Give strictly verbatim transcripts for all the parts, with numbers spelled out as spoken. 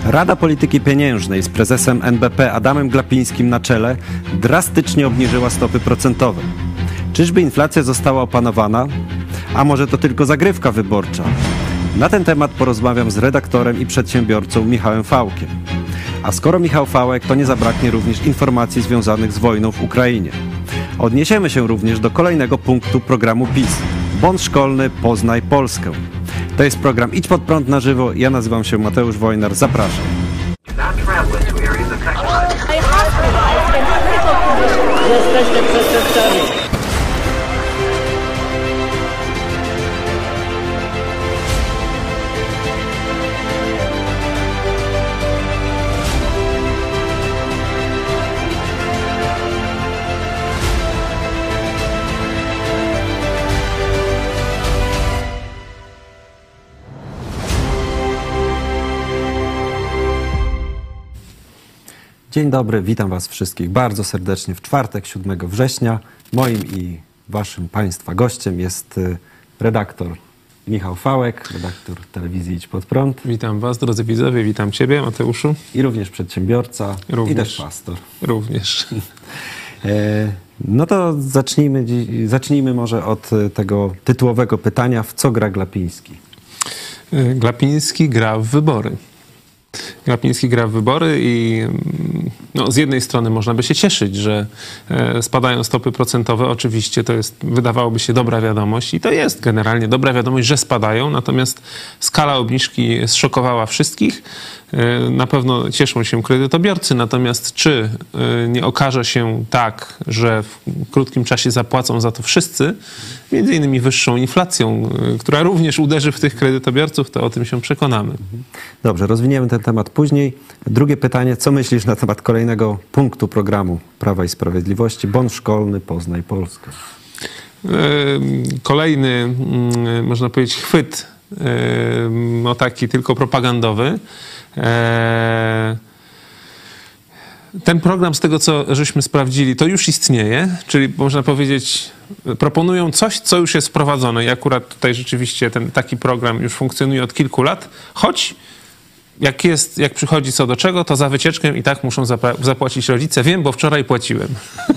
Rada Polityki Pieniężnej z prezesem N B P Adamem Glapińskim na czele drastycznie obniżyła stopy procentowe. Czyżby inflacja została opanowana? A może to tylko zagrywka wyborcza? Na ten temat porozmawiam z redaktorem i przedsiębiorcą Michałem Fałkiem. A skoro Michał Fałek, to nie zabraknie również informacji związanych z wojną w Ukrainie. Odniesiemy się również do kolejnego punktu programu PiS. Bon szkolny Poznaj Polskę. To jest program Idź Pod Prąd na żywo. Ja nazywam się Mateusz Wojnar. Zapraszam. Jesteście przestępcami. Dzień dobry, witam Was wszystkich bardzo serdecznie w czwartek, siódmego września. Moim i Waszym Państwa gościem jest redaktor Michał Fałek, redaktor telewizji Idź Pod Prąd. Witam Was, drodzy widzowie, witam Ciebie, Mateuszu. I również przedsiębiorca, również. I też pastor. Również. No to zacznijmy, zacznijmy może od tego tytułowego pytania, w co gra Glapiński? Glapiński gra w wybory. Glapiński gra w wybory i no, z jednej strony można by się cieszyć, że e, spadają stopy procentowe. Oczywiście to jest, wydawałoby się, dobra wiadomość i to jest generalnie dobra wiadomość, że spadają, natomiast skala obniżki zszokowała wszystkich. E, na pewno cieszą się kredytobiorcy, natomiast czy e, nie okaże się tak, że w krótkim czasie zapłacą za to wszyscy, między innymi wyższą inflacją, e, która również uderzy w tych kredytobiorców, to o tym się przekonamy. Dobrze, rozwiniemy ten temat później. Drugie pytanie, co myślisz na temat kolejnego punktu programu Prawa i Sprawiedliwości? Bon szkolny Poznaj Polskę. Kolejny, można powiedzieć, chwyt, no taki tylko propagandowy. Ten program, z tego co żeśmy sprawdzili, to już istnieje, czyli można powiedzieć, proponują coś, co już jest wprowadzone i akurat tutaj rzeczywiście ten taki program już funkcjonuje od kilku lat, choć Jak jest, jak przychodzi co do czego, to za wycieczkę i tak muszą zapłacić rodzice. Wiem, bo wczoraj płaciłem.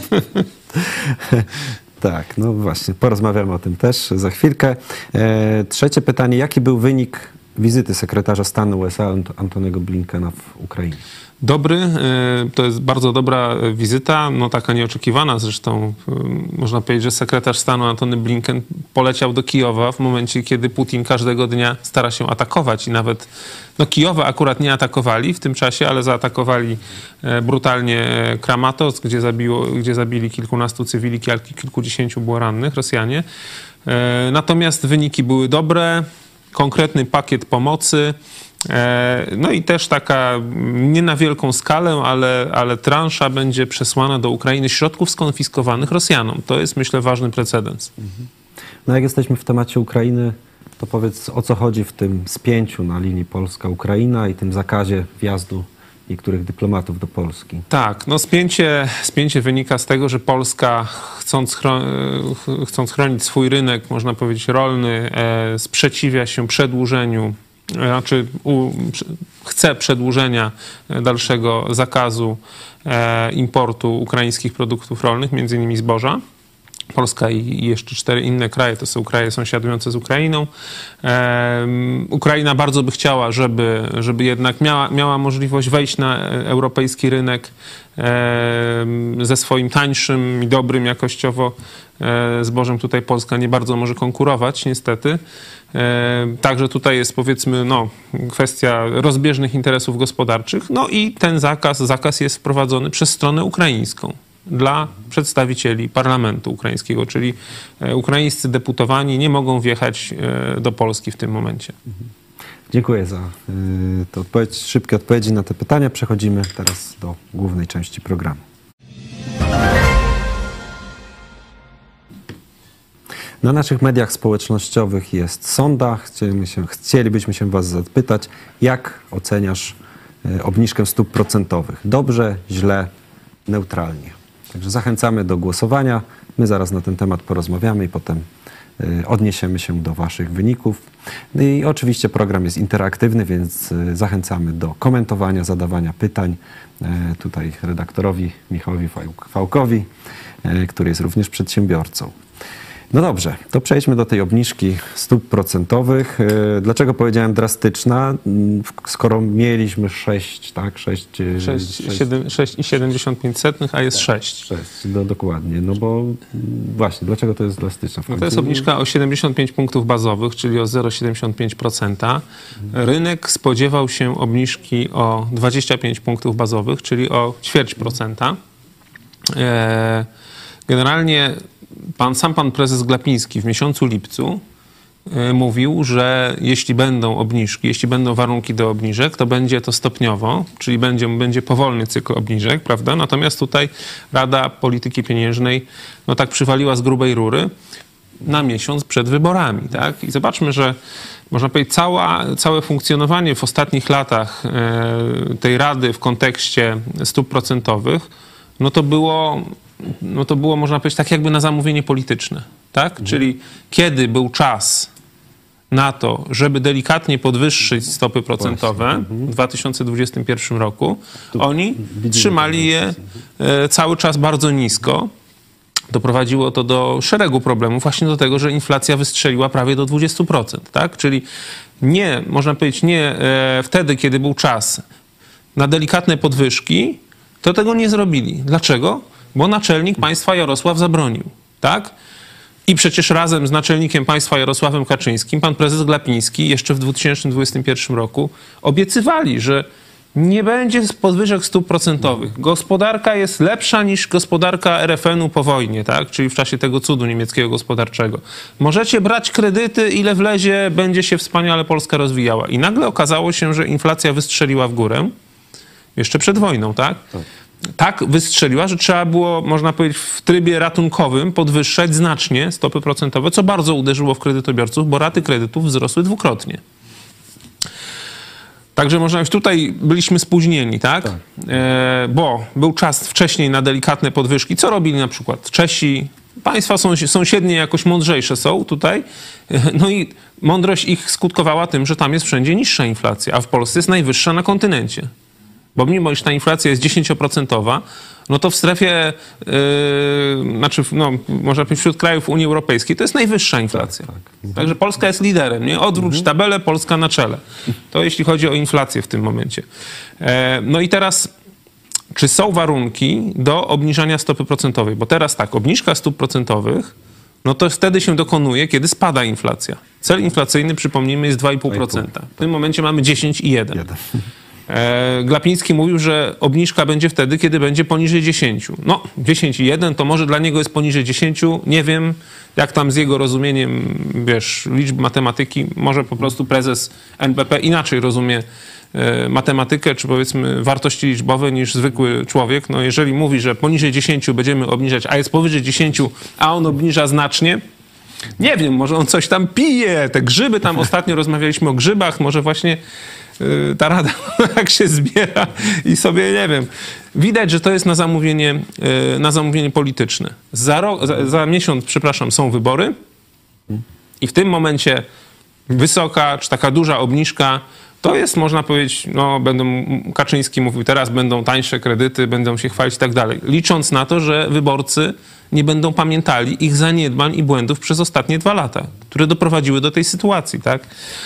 Tak, no właśnie, porozmawiamy o tym też za chwilkę. E, trzecie pytanie, jaki był wynik wizyty sekretarza stanu U S A Antony'ego Blinkena w Ukrainie? Dobry, to jest bardzo dobra wizyta, no taka nieoczekiwana zresztą. Można powiedzieć, że sekretarz stanu Antony Blinken poleciał do Kijowa w momencie, kiedy Putin każdego dnia stara się atakować i nawet, no Kijowa akurat nie atakowali w tym czasie, ale zaatakowali brutalnie Kramatorsk, gdzie, zabiło, gdzie zabili kilkunastu cywili, kilkudziesięciu było rannych Rosjanie. Natomiast wyniki były dobre, konkretny pakiet pomocy. No i też taka nie na wielką skalę, ale, ale transza będzie przesłana do Ukrainy środków skonfiskowanych Rosjanom. To jest, myślę, ważny precedens. No jak jesteśmy w temacie Ukrainy, to powiedz, o co chodzi w tym spięciu na linii Polska-Ukraina i tym zakazie wjazdu niektórych dyplomatów do Polski. Tak, no spięcie, spięcie wynika z tego, że Polska, chcąc, chro, chcąc chronić swój rynek, można powiedzieć rolny, e, sprzeciwia się przedłużeniu, znaczy u, chce przedłużenia dalszego zakazu e, importu ukraińskich produktów rolnych, między innymi zboża. Polska i jeszcze cztery inne kraje, to są kraje sąsiadujące z Ukrainą. E, Ukraina bardzo by chciała, żeby, żeby jednak miała, miała możliwość wejść na europejski rynek e, ze swoim tańszym i dobrym jakościowo e, zbożem. Tutaj Polska nie bardzo może konkurować, niestety. E, także tutaj jest, powiedzmy, no, kwestia rozbieżnych interesów gospodarczych. No i ten zakaz, zakaz jest wprowadzony przez stronę ukraińską dla przedstawicieli parlamentu ukraińskiego, czyli ukraińscy deputowani nie mogą wjechać do Polski w tym momencie. Dziękuję za te odpowiedź, szybkie odpowiedzi na te pytania. Przechodzimy teraz do głównej części programu. Na naszych mediach społecznościowych jest sonda. Chcielibyśmy się, chcielibyśmy się Was zapytać, jak oceniasz obniżkę stóp procentowych? Dobrze, źle, neutralnie? Także zachęcamy do głosowania. My zaraz na ten temat porozmawiamy i potem odniesiemy się do waszych wyników. No i oczywiście program jest interaktywny, więc zachęcamy do komentowania, zadawania pytań tutaj redaktorowi Michałowi Fałkowi, który jest również przedsiębiorcą. No dobrze, to przejdźmy do tej obniżki stóp procentowych. Dlaczego powiedziałem drastyczna? Skoro mieliśmy sześć, tak? sześć sześć i siedemdziesiąt pięć sotych, a jest sześć. sześć, no dokładnie. No bo właśnie, dlaczego to jest drastyczne? No to jest obniżka o siedemdziesiąt pięć punktów bazowych, czyli o zero przecinek siedemdziesiąt pięć procent. Rynek spodziewał się obniżki o dwadzieścia pięć punktów bazowych, czyli o ćwierć procenta. Generalnie Pan, sam pan prezes Glapiński w miesiącu lipcu y, mówił, że jeśli będą obniżki, jeśli będą warunki do obniżek, to będzie to stopniowo, czyli będzie, będzie powolny cykl obniżek, prawda? Natomiast tutaj Rada Polityki Pieniężnej no tak przywaliła z grubej rury na miesiąc przed wyborami, tak? I zobaczmy, że można powiedzieć, cała, całe funkcjonowanie w ostatnich latach y, tej Rady w kontekście stóp procentowych, no to było... no to było, można powiedzieć, tak jakby na zamówienie polityczne, tak? Mhm. Czyli kiedy był czas na to, żeby delikatnie podwyższyć stopy procentowe mhm. w dwa tysiące dwudziestym pierwszym roku, tu oni trzymali je e, cały czas bardzo nisko. Doprowadziło to do szeregu problemów, właśnie do tego, że inflacja wystrzeliła prawie do dwudziestu procent, tak? Czyli nie, można powiedzieć, nie e, wtedy, kiedy był czas na delikatne podwyżki, to tego nie zrobili. Dlaczego? Bo naczelnik państwa Jarosław zabronił, tak? I przecież razem z naczelnikiem państwa Jarosławem Kaczyńskim pan prezes Glapiński jeszcze w dwa tysiące dwudziestym pierwszym roku obiecywali, że nie będzie podwyżek stóp procentowych. Gospodarka jest lepsza niż gospodarka er ef en-u po wojnie, tak? Czyli w czasie tego cudu niemieckiego gospodarczego. Możecie brać kredyty, ile wlezie, będzie się wspaniale Polska rozwijała. I nagle okazało się, że inflacja wystrzeliła w górę, jeszcze przed wojną, tak? Tak. Tak wystrzeliła, że trzeba było, można powiedzieć, w trybie ratunkowym podwyższać znacznie stopy procentowe, co bardzo uderzyło w kredytobiorców, bo raty kredytów wzrosły dwukrotnie. Także można powiedzieć, tutaj byliśmy spóźnieni, tak? tak. E, bo był czas wcześniej na delikatne podwyżki. Co robili na przykład Czesi? Państwa sąsiednie jakoś mądrzejsze są tutaj. No i mądrość ich skutkowała tym, że tam jest wszędzie niższa inflacja, a w Polsce jest najwyższa na kontynencie. Bo mimo iż ta inflacja jest dziesięcioprocentowa, no to w strefie, yy, znaczy no, można powiedzieć wśród krajów Unii Europejskiej, to jest najwyższa inflacja. Tak, tak. Także Polska jest liderem, nie? Odwróć mhm. tabelę, Polska na czele. To jeśli chodzi o inflację w tym momencie. E, no i teraz, czy są warunki do obniżania stopy procentowej? Bo teraz tak, obniżka stóp procentowych, no to wtedy się dokonuje, kiedy spada inflacja. Cel inflacyjny, przypomnijmy, jest dwa i pół procent. W tym momencie mamy dziesięć i jeden procent. Glapiński mówił, że obniżka będzie wtedy, kiedy będzie poniżej dziesięciu. No, dziesięć i jeden to może dla niego jest poniżej dziesięciu. Nie wiem, jak tam z jego rozumieniem, wiesz, liczb matematyki. Może po prostu prezes en be pe inaczej rozumie e, matematykę, czy powiedzmy wartości liczbowe niż zwykły człowiek. No, jeżeli mówi, że poniżej dziesięciu będziemy obniżać, a jest powyżej dziesięciu, a on obniża znacznie, nie wiem, może on coś tam pije. Te grzyby, tam ostatnio rozmawialiśmy o grzybach, może właśnie ta rada jak się zbiera i sobie, nie wiem, widać, że to jest na zamówienie, na zamówienie polityczne. Za, rok, za, za miesiąc, przepraszam, są wybory i w tym momencie wysoka, czy taka duża obniżka, to jest, można powiedzieć, no będą, Kaczyński mówił, teraz będą tańsze kredyty, będą się chwalić i tak dalej, licząc na to, że wyborcy nie będą pamiętali ich zaniedbań i błędów przez ostatnie dwa lata, które doprowadziły do tej sytuacji, tak?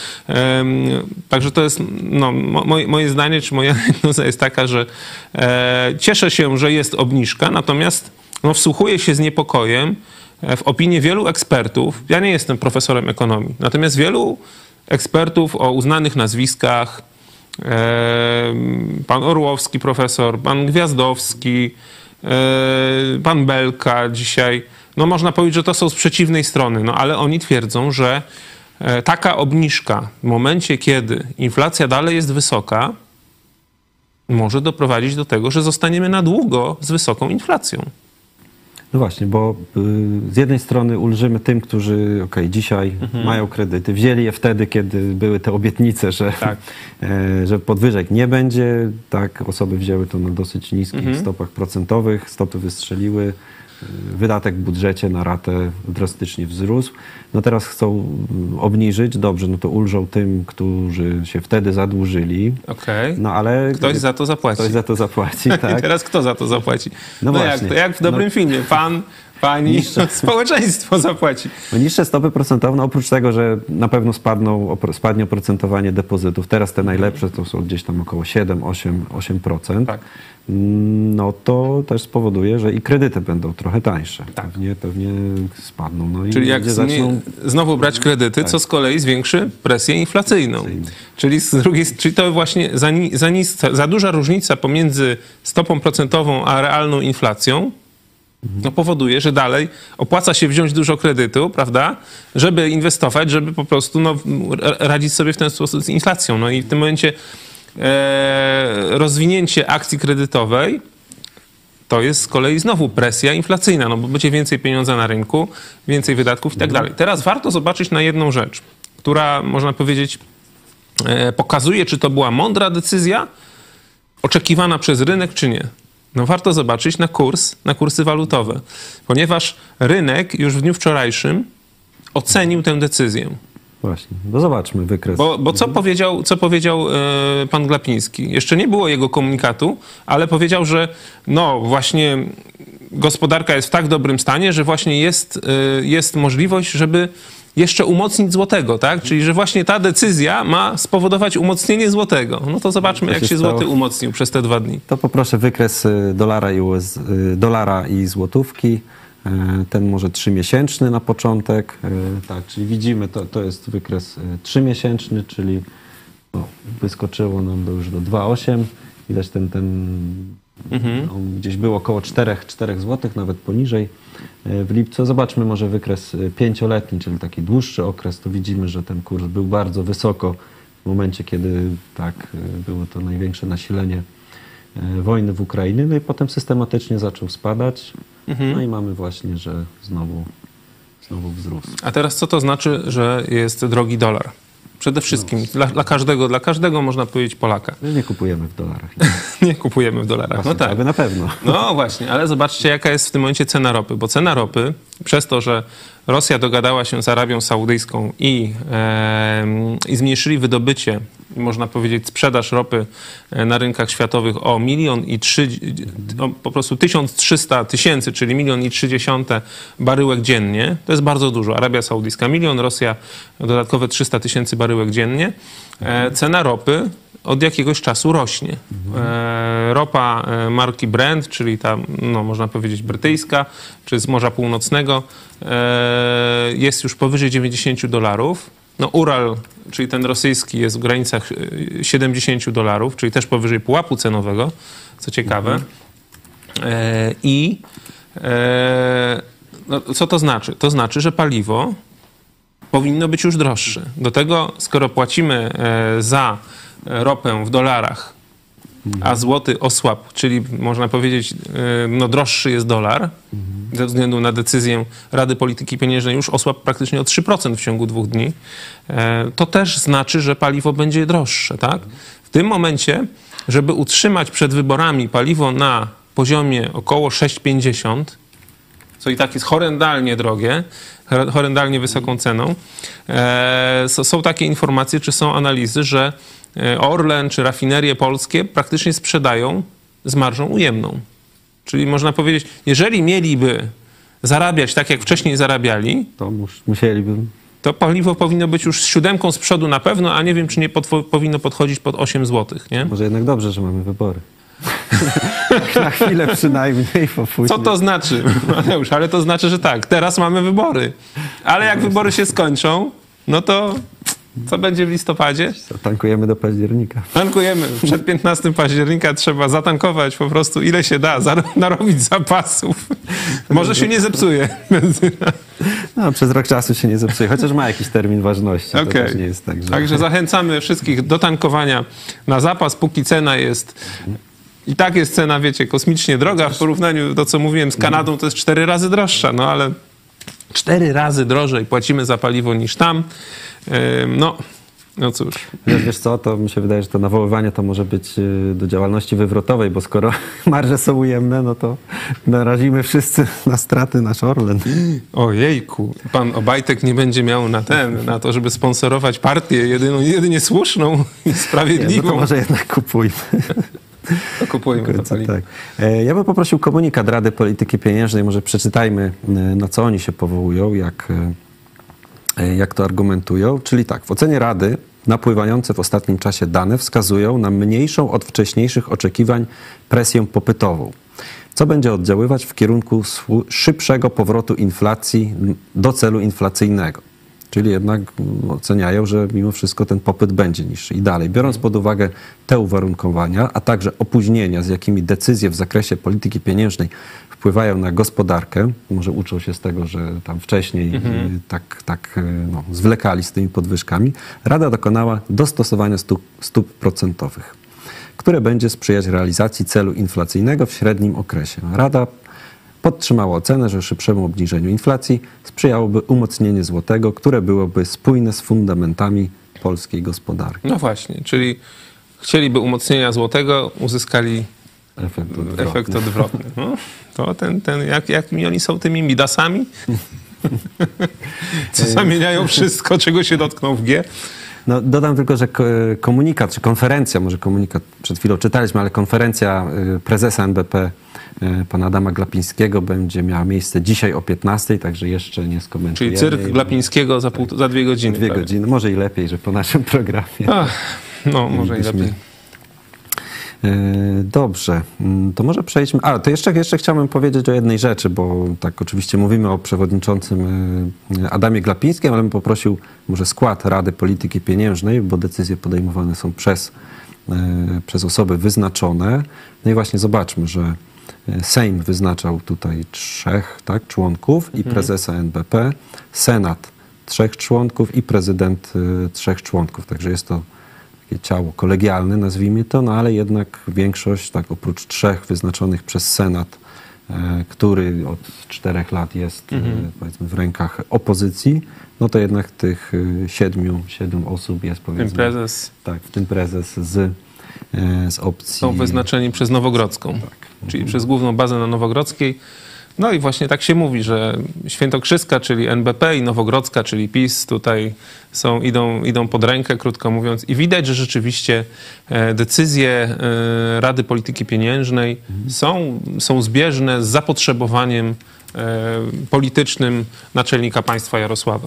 Um, także to jest, no, moje, moje zdanie, czy moja diagnoza jest taka, że e, cieszę się, że jest obniżka, natomiast no, wsłuchuję się z niepokojem w opinię wielu ekspertów. Ja nie jestem profesorem ekonomii, natomiast wielu ekspertów o uznanych nazwiskach, e, pan Orłowski profesor, pan Gwiazdowski, pan Belka dzisiaj, no można powiedzieć, że to są z przeciwnej strony, no ale oni twierdzą, że taka obniżka w momencie, kiedy inflacja dalej jest wysoka, może doprowadzić do tego, że zostaniemy na długo z wysoką inflacją. No właśnie, bo z jednej strony ulżymy tym, którzy okej, dzisiaj mhm. mają kredyty, wzięli je wtedy, kiedy były te obietnice, że, tak. że podwyżek nie będzie. Tak, osoby wzięły to na dosyć niskich mhm. stopach procentowych, stopy wystrzeliły. wydatek w budżecie na ratę drastycznie wzrósł. No teraz chcą obniżyć, dobrze, no to ulżą tym, którzy się wtedy zadłużyli. Okej. No ale Ktoś za to zapłaci. ktoś za to zapłaci, tak? I teraz kto za to zapłaci? No No, właśnie. jak, to jak w dobrym No. filmie. Pan, pani, Niższe. społeczeństwo zapłaci. No niższe stopy procentowe, no oprócz tego, że na pewno spadną, opro- spadnie oprocentowanie depozytów, teraz te najlepsze to są gdzieś tam około siedem, osiem, osiem procent, Tak. no to też spowoduje, że i kredyty będą trochę tańsze. Tak. Pewnie, pewnie spadną. No i Czyli jak ludzie znie, zaczną... znowu brać kredyty, co z kolei zwiększy presję inflacyjną. Inflacyjną. Czyli z drugiej, czyli to właśnie za, ni- za, nis- za duża różnica pomiędzy stopą procentową a realną inflacją no powoduje, że dalej opłaca się wziąć dużo kredytu, prawda, żeby inwestować, żeby po prostu no, r- radzić sobie w ten sposób z inflacją. No i w tym momencie e, rozwinięcie akcji kredytowej to jest z kolei znowu presja inflacyjna, no bo będzie więcej pieniądza na rynku, więcej wydatków i tak dalej. Teraz warto zobaczyć na jedną rzecz, która można powiedzieć e, pokazuje, czy to była mądra decyzja oczekiwana przez rynek, czy nie. No warto zobaczyć na kurs, na kursy walutowe, ponieważ rynek już w dniu wczorajszym ocenił tę decyzję. Właśnie, no zobaczmy wykres. Bo, bo co powiedział, co powiedział e, pan Glapiński? Jeszcze nie było jego komunikatu, ale powiedział, że no właśnie gospodarka jest w tak dobrym stanie, że właśnie jest, e, jest możliwość, żeby jeszcze umocnić złotego, tak? Czyli, że właśnie ta decyzja ma spowodować umocnienie złotego. No to zobaczmy, To jak się się stało. złoty umocnił przez te dwa dni. To poproszę wykres y, dolara i, U S, y, dolara i złotówki. Y, Ten może trzymiesięczny na początek. Y, Tak, czyli widzimy, to, to jest wykres y, trzymiesięczny, czyli no, wyskoczyło nam do, już do dwa przecinek osiem. Widać ten, ten Mhm. no, gdzieś było około cztery złotych, nawet poniżej y, w lipcu. Zobaczmy może wykres y, pięcioletni, czyli taki dłuższy okres. To widzimy, że ten kurs był bardzo wysoko w momencie, kiedy tak y, było to największe nasilenie e, wojny w Ukrainie, no i potem systematycznie zaczął spadać, Mhm. no i mamy właśnie, że znowu, znowu wzrósł. A teraz co to znaczy, że jest drogi dolar? Przede wszystkim dla, dla każdego, dla każdego można powiedzieć Polaka. My nie kupujemy w dolarach. Nie kupujemy w dolarach. No tak. Aby na pewno. No właśnie, ale zobaczcie, jaka jest w tym momencie cena ropy. Bo cena ropy, przez to, że Rosja dogadała się z Arabią Saudyjską i, e, i zmniejszyli wydobycie, można powiedzieć sprzedaż ropy na rynkach światowych o milion i trzy, o po prostu tysiąc trzysta tysięcy, czyli milion i trzy dziesiąte baryłek dziennie. To jest bardzo dużo. Arabia Saudyjska milion, Rosja dodatkowe trzysta tysięcy baryłek dziennie. E, cena ropy od jakiegoś czasu rośnie. E, ropa e, marki Brent, czyli ta, no, można powiedzieć brytyjska, czy z Morza Północnego, e, jest już powyżej dziewięćdziesiąt dolarów. No Ural, czyli ten rosyjski, jest w granicach siedemdziesiąt dolarów, czyli też powyżej pułapu cenowego, co ciekawe. E, I e, no, co to znaczy? To znaczy, że paliwo powinno być już droższe. Do tego, skoro płacimy e, za ropę w dolarach, a złoty osłabł, czyli można powiedzieć, e, no droższy jest dolar, ze względu na decyzję Rady Polityki Pieniężnej już osłabł praktycznie o trzy procent w ciągu dwóch dni, e, to też znaczy, że paliwo będzie droższe, tak? W tym momencie, żeby utrzymać przed wyborami paliwo na poziomie około sześć pięćdziesiąt, co i tak jest horrendalnie drogie, horrendalnie wysoką ceną. E, są takie informacje, czy są analizy, że Orlen czy rafinerie polskie praktycznie sprzedają z marżą ujemną. Czyli można powiedzieć, jeżeli mieliby zarabiać tak, jak wcześniej zarabiali, To mus, musieliby... to paliwo powinno być już z siódemką z przodu na pewno, a nie wiem, czy nie podwo- powinno podchodzić pod osiem złotych, nie? Może jednak dobrze, że mamy wybory. Na chwilę przynajmniej, po później. Co to znaczy, Mateusz? Ale to znaczy, że tak, teraz mamy wybory. Ale jak wybory się skończą, no to co będzie w listopadzie? Tankujemy do października. Tankujemy. Przed piętnastego października trzeba zatankować po prostu ile się da, zar- narobić zapasów. Może się nie zepsuje benzyna. No, przez rok czasu się nie zepsuje, chociaż ma jakiś termin ważności. Okej. To też nie jest tak, że... Także zachęcamy wszystkich do tankowania na zapas, póki cena jest... I tak jest cena, wiecie, kosmicznie droga w porównaniu do, co mówiłem, z Kanadą, to jest cztery razy droższa, no ale cztery razy drożej płacimy za paliwo niż tam. Ym, No, No cóż. Wiesz, wiesz co, to mi się wydaje, że to nawoływanie to może być y, do działalności wywrotowej, bo skoro marże są ujemne, no to narazimy wszyscy na straty nasz Orlen. Ojejku, pan Obajtek nie będzie miał na ten, na to, żeby sponsorować partię jedyną, jedynie słuszną i Nie, sprawiedliwą. no to może jednak kupujmy. To kupujmy to paliwo. Tak. E, Ja bym poprosił komunikat Rady Polityki Pieniężnej, może przeczytajmy, e, na co oni się powołują, jak, e, jak to argumentują. Czyli tak, w ocenie Rady napływające w ostatnim czasie dane wskazują na mniejszą od wcześniejszych oczekiwań presję popytową, co będzie oddziaływać w kierunku słu- szybszego powrotu inflacji do celu inflacyjnego. Czyli jednak mm, oceniają, że mimo wszystko ten popyt będzie niższy. I dalej, biorąc pod uwagę te uwarunkowania, a także opóźnienia, z jakimi decyzje w zakresie polityki pieniężnej wpływają na gospodarkę, może uczą się z tego, że tam wcześniej Mhm. y, tak, tak y, no, zwlekali z tymi podwyżkami, Rada dokonała dostosowania stóp, stóp procentowych, które będzie sprzyjać realizacji celu inflacyjnego w średnim okresie. Rada podtrzymała ocenę, że szybszemu obniżeniu inflacji sprzyjałoby umocnienie złotego, które byłoby spójne z fundamentami polskiej gospodarki. No właśnie, czyli chcieliby umocnienia złotego, uzyskali Efekt odwrotny. efekt odwrotny. No, to ten, ten, jak, jakimi oni są tymi Midasami? Co zamieniają wszystko, czego się dotkną w G. No, dodam tylko, że ko- komunikat, czy konferencja, może komunikat przed chwilą czytaliśmy, ale konferencja y, prezesa N B P y, pana Adama Glapińskiego będzie miała miejsce dzisiaj o piętnastej, także jeszcze nie skomentujemy. Czyli cyrk Glapińskiego za, pół, za dwie godziny. Dwie prawie. godziny, może i lepiej, że po naszym programie. Ach, no, może i Byśmy- lepiej. E, Dobrze, Mm, to może przejdźmy. A, to jeszcze, jeszcze chciałbym powiedzieć o jednej rzeczy, bo tak oczywiście mówimy o przewodniczącym e, Adamie Glapińskim, ale bym poprosił może skład Rady Polityki Pieniężnej, bo decyzje podejmowane są przez, e, przez osoby wyznaczone. No i właśnie zobaczmy, że e, Sejm wyznaczał tutaj trzech tak, członków i prezesa N B P, Senat trzech członków i prezydent e, trzech członków. Także jest to ciało kolegialne, nazwijmy to, no ale jednak większość, tak oprócz trzech wyznaczonych przez Senat, e, który od czterech lat jest Mhm. e, powiedzmy w rękach opozycji, no to jednak tych e, siedmiu, siedem osób jest Ten powiedzmy, prezes tak, w tym prezes z, e, z opcji... są wyznaczeni przez Nowogrodzką, czyli przez główną bazę na Nowogrodzkiej. No i właśnie tak się mówi, że Świętokrzyska, czyli N B P i Nowogrodzka, czyli PiS tutaj są, idą, idą pod rękę, krótko mówiąc. I widać, że rzeczywiście e, decyzje e, Rady Polityki Pieniężnej są, są zbieżne z zapotrzebowaniem e, politycznym naczelnika państwa Jarosława.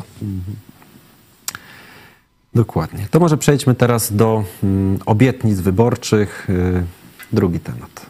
Dokładnie. To może przejdźmy teraz do mm, obietnic wyborczych. Y, drugi temat.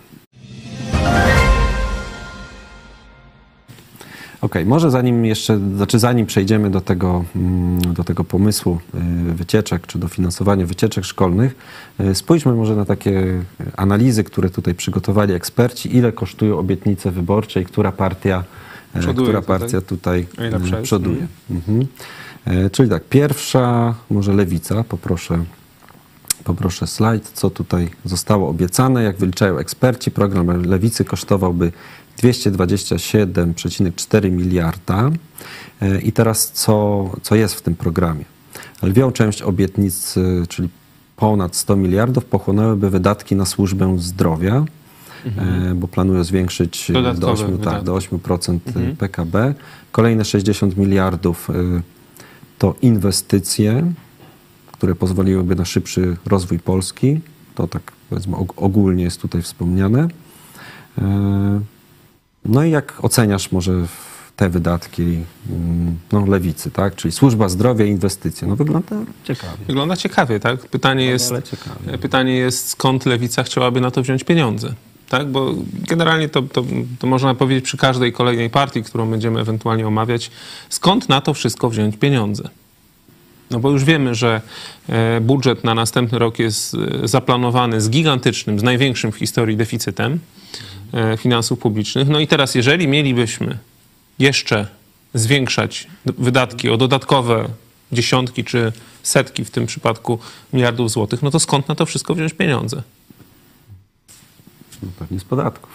Okej, może zanim jeszcze, znaczy zanim przejdziemy do tego, mm, do tego pomysłu y, wycieczek, czy dofinansowania wycieczek szkolnych, y, spójrzmy może na takie analizy, które tutaj przygotowali eksperci, ile kosztują obietnice wyborcze i która partia, e, Przoduje która tutaj. partia tutaj Najlepsza e, jest. przoduje. Mhm. E, Czyli tak, pierwsza, może Lewica, poproszę, poproszę slajd, co tutaj zostało obiecane. Jak wyliczają eksperci, program Lewicy kosztowałby dwieście dwadzieścia siedem przecinek cztery miliarda. E, I teraz co, co jest w tym programie? Lwią część obietnic, e, czyli ponad sto miliardów, pochłonęłyby wydatki na służbę zdrowia, e, bo planują zwiększyć e, do Dodatkowe ośmiu, tak, wydatki. do ośmiu procent P K B. Kolejne sześćdziesiąt miliardów e, to inwestycje, które pozwoliłyby na szybszy rozwój Polski. To tak powiedzmy og- ogólnie jest tutaj wspomniane. E, No i jak oceniasz może w- te wydatki mm, no, Lewicy, tak? Czyli służba zdrowia i inwestycje. No wygląda ciekawie. Wygląda ciekawie, tak? Pytanie jest, Ale ciekawie. pytanie jest, skąd Lewica chciałaby na to wziąć pieniądze? Tak? Bo generalnie to, to, to można powiedzieć przy każdej kolejnej partii, którą będziemy ewentualnie omawiać, skąd na to wszystko wziąć pieniądze? No bo już wiemy, że e, budżet na następny rok jest e, zaplanowany z gigantycznym, z największym w historii deficytem e, finansów publicznych. No i teraz, jeżeli mielibyśmy jeszcze zwiększać d- wydatki o dodatkowe dziesiątki czy setki w tym przypadku miliardów złotych, no to skąd na to wszystko wziąć pieniądze? No, pewnie z podatków.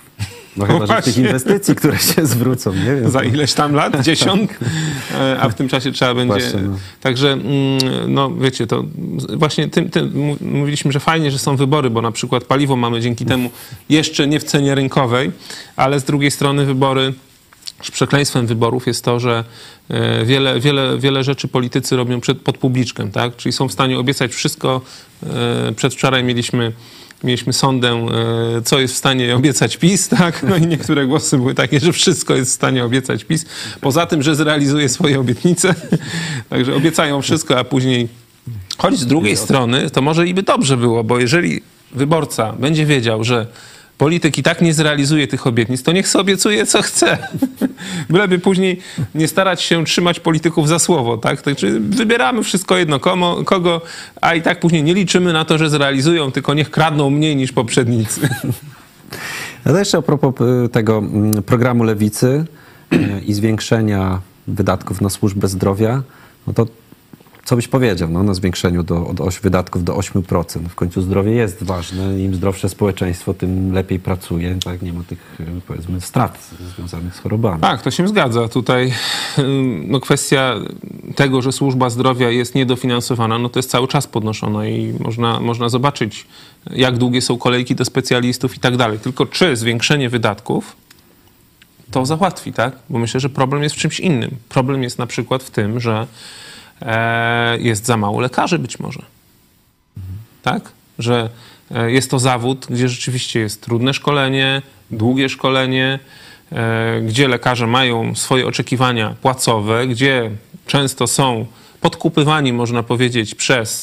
No chyba, że właśnie. tych inwestycji, które się zwrócą, nie wiem. Za ileś tam lat, dziesiąt, a w tym czasie trzeba będzie... Właśnie, no. Także, no wiecie, to właśnie tym, tym mówiliśmy, że fajnie, że są wybory, bo na przykład paliwo mamy dzięki temu jeszcze nie w cenie rynkowej, ale z drugiej strony wybory, przekleństwem wyborów jest to, że wiele, wiele, wiele rzeczy politycy robią przed, pod publiczkiem, tak? Czyli są w stanie obiecać wszystko. Przedwczoraj mieliśmy Mieliśmy sondę, co jest w stanie obiecać PiS, tak? No i niektóre głosy były takie, że wszystko jest w stanie obiecać PiS. Poza tym, że zrealizuje swoje obietnice. Także obiecają wszystko, a później... Choć z drugiej strony to może i by dobrze było, bo jeżeli wyborca będzie wiedział, że polityk i tak nie zrealizuje tych obietnic, to niech sobie obiecuje, co chce. Byleby później nie starać się trzymać polityków za słowo, tak? Znaczy wybieramy wszystko jedno komu, kogo, a i tak później nie liczymy na to, że zrealizują, tylko niech kradną mniej niż poprzednicy. No to jeszcze a propos tego programu Lewicy i zwiększenia wydatków na służbę zdrowia, no to co byś powiedział no, na zwiększeniu do, od oś, wydatków do ośmiu procent? W końcu zdrowie jest ważne. Im zdrowsze społeczeństwo, tym lepiej pracuje. Tak? Nie ma tych, powiedzmy, strat związanych z chorobami. Tak, to się zgadza. Tutaj no, kwestia tego, że służba zdrowia jest niedofinansowana, no to jest cały czas podnoszona i można, można zobaczyć, jak długie są kolejki do specjalistów i tak dalej. Tylko czy zwiększenie wydatków to załatwi, tak? Bo myślę, że problem jest w czymś innym. Problem jest na przykład w tym, że jest za mało lekarzy być może. Tak? Że jest to zawód, gdzie rzeczywiście jest trudne szkolenie, długie szkolenie, gdzie lekarze mają swoje oczekiwania płacowe, gdzie często są podkupywani, można powiedzieć, przez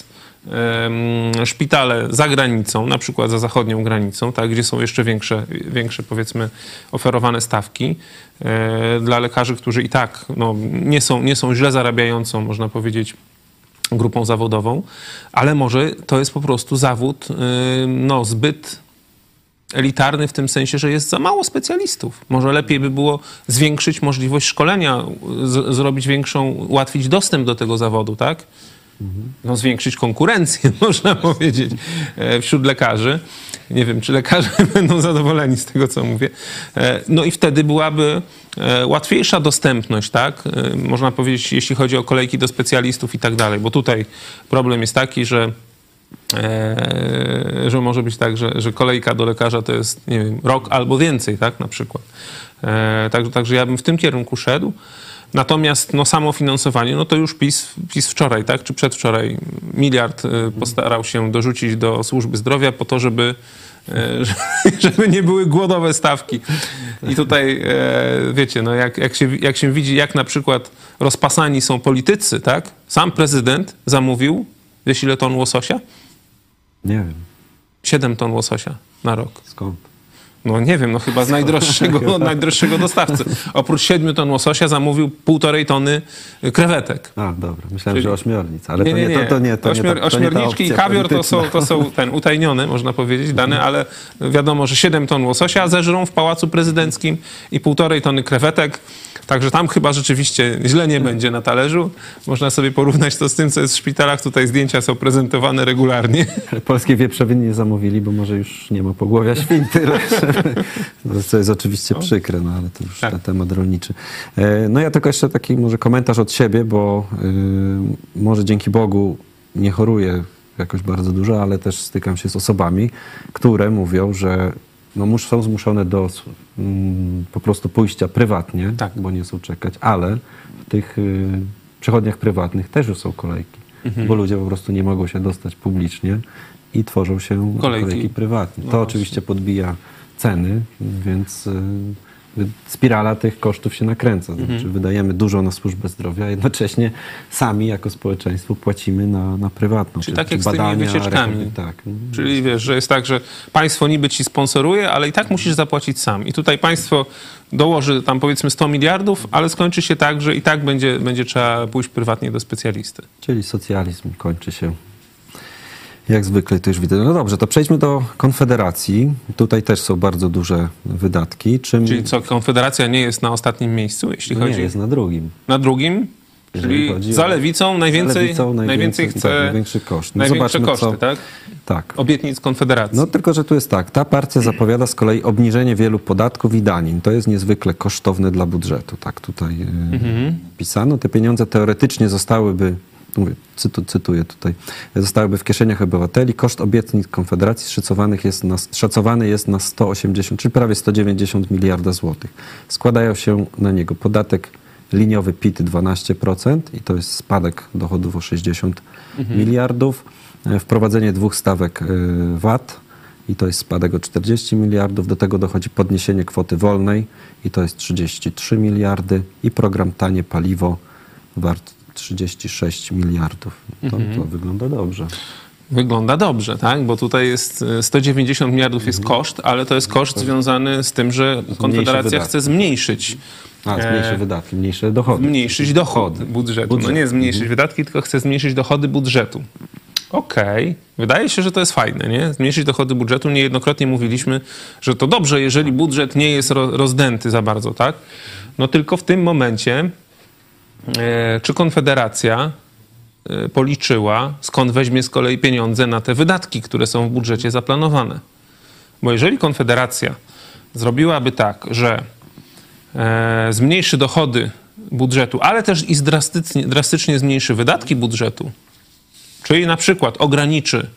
szpitale za granicą, na przykład za zachodnią granicą, tak, gdzie są jeszcze większe, większe powiedzmy oferowane stawki e, dla lekarzy, którzy i tak no, nie są, nie są źle zarabiającą, można powiedzieć, grupą zawodową, ale może to jest po prostu zawód e, no, zbyt elitarny w tym sensie, że jest za mało specjalistów. Może lepiej by było zwiększyć możliwość szkolenia, z, zrobić większą, ułatwić dostęp do tego zawodu, tak? No, zwiększyć konkurencję, można powiedzieć, wśród lekarzy. Nie wiem, czy lekarze będą zadowoleni z tego, co mówię. No i wtedy byłaby łatwiejsza dostępność, tak? Można powiedzieć, jeśli chodzi o kolejki do specjalistów i tak dalej, bo tutaj problem jest taki, że że może być tak, że, że kolejka do lekarza to jest, nie wiem, rok albo więcej, tak, na przykład. Także, także ja bym w tym kierunku szedł. Natomiast no, samo finansowanie, no to już PiS, PiS wczoraj, tak, czy przedwczoraj miliard postarał się dorzucić do służby zdrowia po to, żeby, żeby nie były głodowe stawki. I tutaj, wiecie, no jak, jak, się, jak się widzi, jak na przykład rozpasani są politycy, tak, sam prezydent zamówił, wiesz ile ton łososia? Nie wiem. siedem ton łososia na rok. Skąd? No nie wiem, no chyba z najdroższego, od najdroższego dostawcy. Oprócz siedmiu ton łososia zamówił półtorej tony krewetek. A, dobra. Myślałem, Czyli... że ośmiornic, ale nie, to nie, nie, nie. to, to nie, to Ośmior, nie ta, to ośmiorniczki nie ta i kawior to są, to są ten, utajnione, można powiedzieć, dane, ale wiadomo, że siedem ton łososia zeżrą w Pałacu Prezydenckim i półtorej tony krewetek. Także tam chyba rzeczywiście źle nie będzie na talerzu. Można sobie porównać to z tym, co jest w szpitalach. Tutaj zdjęcia są prezentowane regularnie. Polskie wieprzowiny nie zamówili, bo może już nie ma pogłowia świń tyle. Co jest oczywiście przykre, no ale to już tak. na temat rolniczy. No ja tylko jeszcze taki może komentarz od siebie, bo yy, może dzięki Bogu nie choruję jakoś bardzo dużo, ale też stykam się z osobami, które mówią, że no, są zmuszone do mm, po prostu pójścia prywatnie, tak. bo nie chcą czekać, ale w tych y, przychodniach prywatnych też już są kolejki, mhm. bo ludzie po prostu nie mogą się dostać publicznie i tworzą się kolejki, kolejki prywatne. To no oczywiście podbija ceny, więc y, spirala tych kosztów się nakręca. Znaczy mhm. wydajemy dużo na służbę zdrowia, a jednocześnie sami jako społeczeństwo płacimy na, na prywatną. Czyli czy, tak czy jak badania, z tymi wycieczkami. Rekomendy, tak. Czyli wiesz, że jest tak, że państwo niby ci sponsoruje, ale i tak musisz zapłacić sam. I tutaj państwo dołoży tam powiedzmy sto miliardów, ale skończy się tak, że i tak będzie, będzie trzeba pójść prywatnie do specjalisty. Czyli socjalizm kończy się. Jak zwykle to już widzę. No dobrze, to przejdźmy do Konfederacji. Tutaj też są bardzo duże wydatki. Czym... Czyli co, Konfederacja nie jest na ostatnim miejscu, jeśli no chodzi... Nie, jest na drugim. Na drugim? Czyli za lewicą najwięcej, za lewicą najwięcej chce... Tak, największy koszt. No największe zobaczmy, koszty, co, tak? Tak. obietnic Konfederacji. No tylko, że tu jest tak, ta partia zapowiada z kolei obniżenie wielu podatków i danin. To jest niezwykle kosztowne dla budżetu, tak tutaj yy, Mhm. pisano. Te pieniądze teoretycznie zostałyby, mówię, cytu, cytuję tutaj, zostałyby w kieszeniach obywateli. Koszt obietnic Konfederacji szacowanych jest na, szacowany jest na sto osiemdziesiąt, czyli prawie sto dziewięćdziesiąt miliarda złotych. Składają się na niego podatek liniowy P I T dwanaście procent i to jest spadek dochodów o sześćdziesiąt Mhm. miliardów. Wprowadzenie dwóch stawek V A T i to jest spadek o czterdzieści miliardów. Do tego dochodzi podniesienie kwoty wolnej i to jest trzydzieści trzy miliardy i program Tanie Paliwo wart trzydzieści sześć miliardów. To, Mhm. to wygląda dobrze. Wygląda dobrze, tak? Bo tutaj jest sto dziewięćdziesiąt miliardów jest Mhm. koszt, ale to jest koszt związany z tym, że Konfederacja wydatki. chce zmniejszyć A, zmniejszy E, wydatki, mniejsze dochody. zmniejszyć dochody budżetu. Budżet. No nie zmniejszyć wydatki, tylko chce zmniejszyć dochody budżetu. Okej. Wydaje się, że to jest fajne, nie? Zmniejszyć dochody budżetu. Niejednokrotnie mówiliśmy, że to dobrze, jeżeli budżet nie jest ro- rozdęty za bardzo, tak? No tylko w tym momencie e, czy Konfederacja e, policzyła, skąd weźmie z kolei pieniądze na te wydatki, które są w budżecie zaplanowane. Bo jeżeli Konfederacja zrobiłaby tak, że e, zmniejszy dochody budżetu, ale też i drastycznie, drastycznie zmniejszy wydatki budżetu, czyli na przykład ograniczy,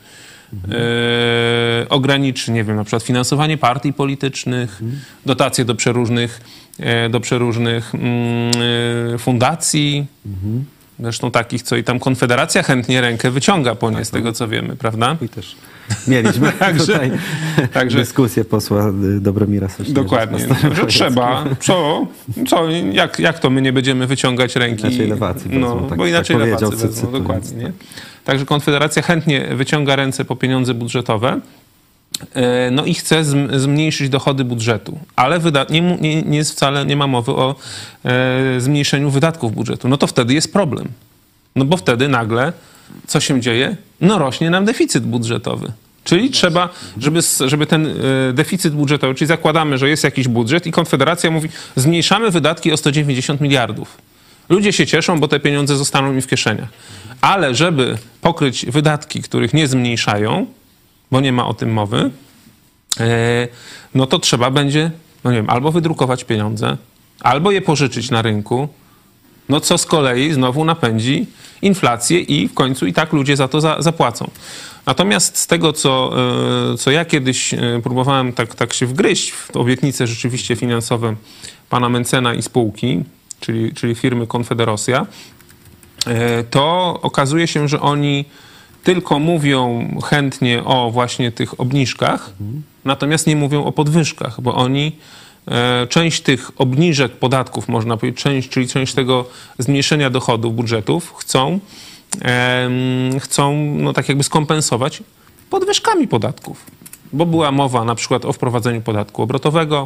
e, ograniczy, nie wiem, na przykład finansowanie partii politycznych, dotacje do przeróżnych, e, do przeróżnych mm, e, fundacji, zresztą takich, co i tam Konfederacja chętnie rękę wyciąga po nie, z tego co wiemy, prawda? I też mieliśmy Także- tutaj także- dyskusję posła y, Dobromira Sośnierza. Dokładnie, na Starym że Powiedzku. trzeba, co, co jak, jak to my nie będziemy wyciągać ręki? Inaczej lewacy wezmą, No, tak- bo inaczej tak lewacy powiedział, wezmą, cytując, dokładnie. tak. Nie? Także Konfederacja chętnie wyciąga ręce po pieniądze budżetowe, e, no i chce zm- zmniejszyć dochody budżetu, ale wyda- nie, mu- nie, nie jest wcale, nie ma mowy o e, zmniejszeniu wydatków budżetu. No to wtedy jest problem. No bo wtedy nagle, co się dzieje? No rośnie nam deficyt budżetowy. Czyli trzeba, żeby, s- żeby ten e, deficyt budżetowy, czyli zakładamy, że jest jakiś budżet i Konfederacja mówi, zmniejszamy wydatki o sto dziewięćdziesiąt miliardów. Ludzie się cieszą, bo te pieniądze zostaną im w kieszeniach. Ale żeby pokryć wydatki, których nie zmniejszają, bo nie ma o tym mowy, e, no to trzeba będzie, no nie wiem, albo wydrukować pieniądze, albo je pożyczyć na rynku, no co z kolei znowu napędzi inflację i w końcu i tak ludzie za to za, zapłacą. Natomiast z tego, co, e, co ja kiedyś e, próbowałem tak, tak się wgryźć w obietnice rzeczywiście finansowe pana Mencena i spółki, czyli, czyli firmy Konfederosja, e, to okazuje się, że oni tylko mówią chętnie o właśnie tych obniżkach, natomiast nie mówią o podwyżkach, bo oni e, część tych obniżek podatków, można powiedzieć, część, czyli część tego zmniejszenia dochodów budżetów chcą, em, chcą no, tak jakby skompensować podwyżkami podatków. Bo była mowa na przykład o wprowadzeniu podatku obrotowego,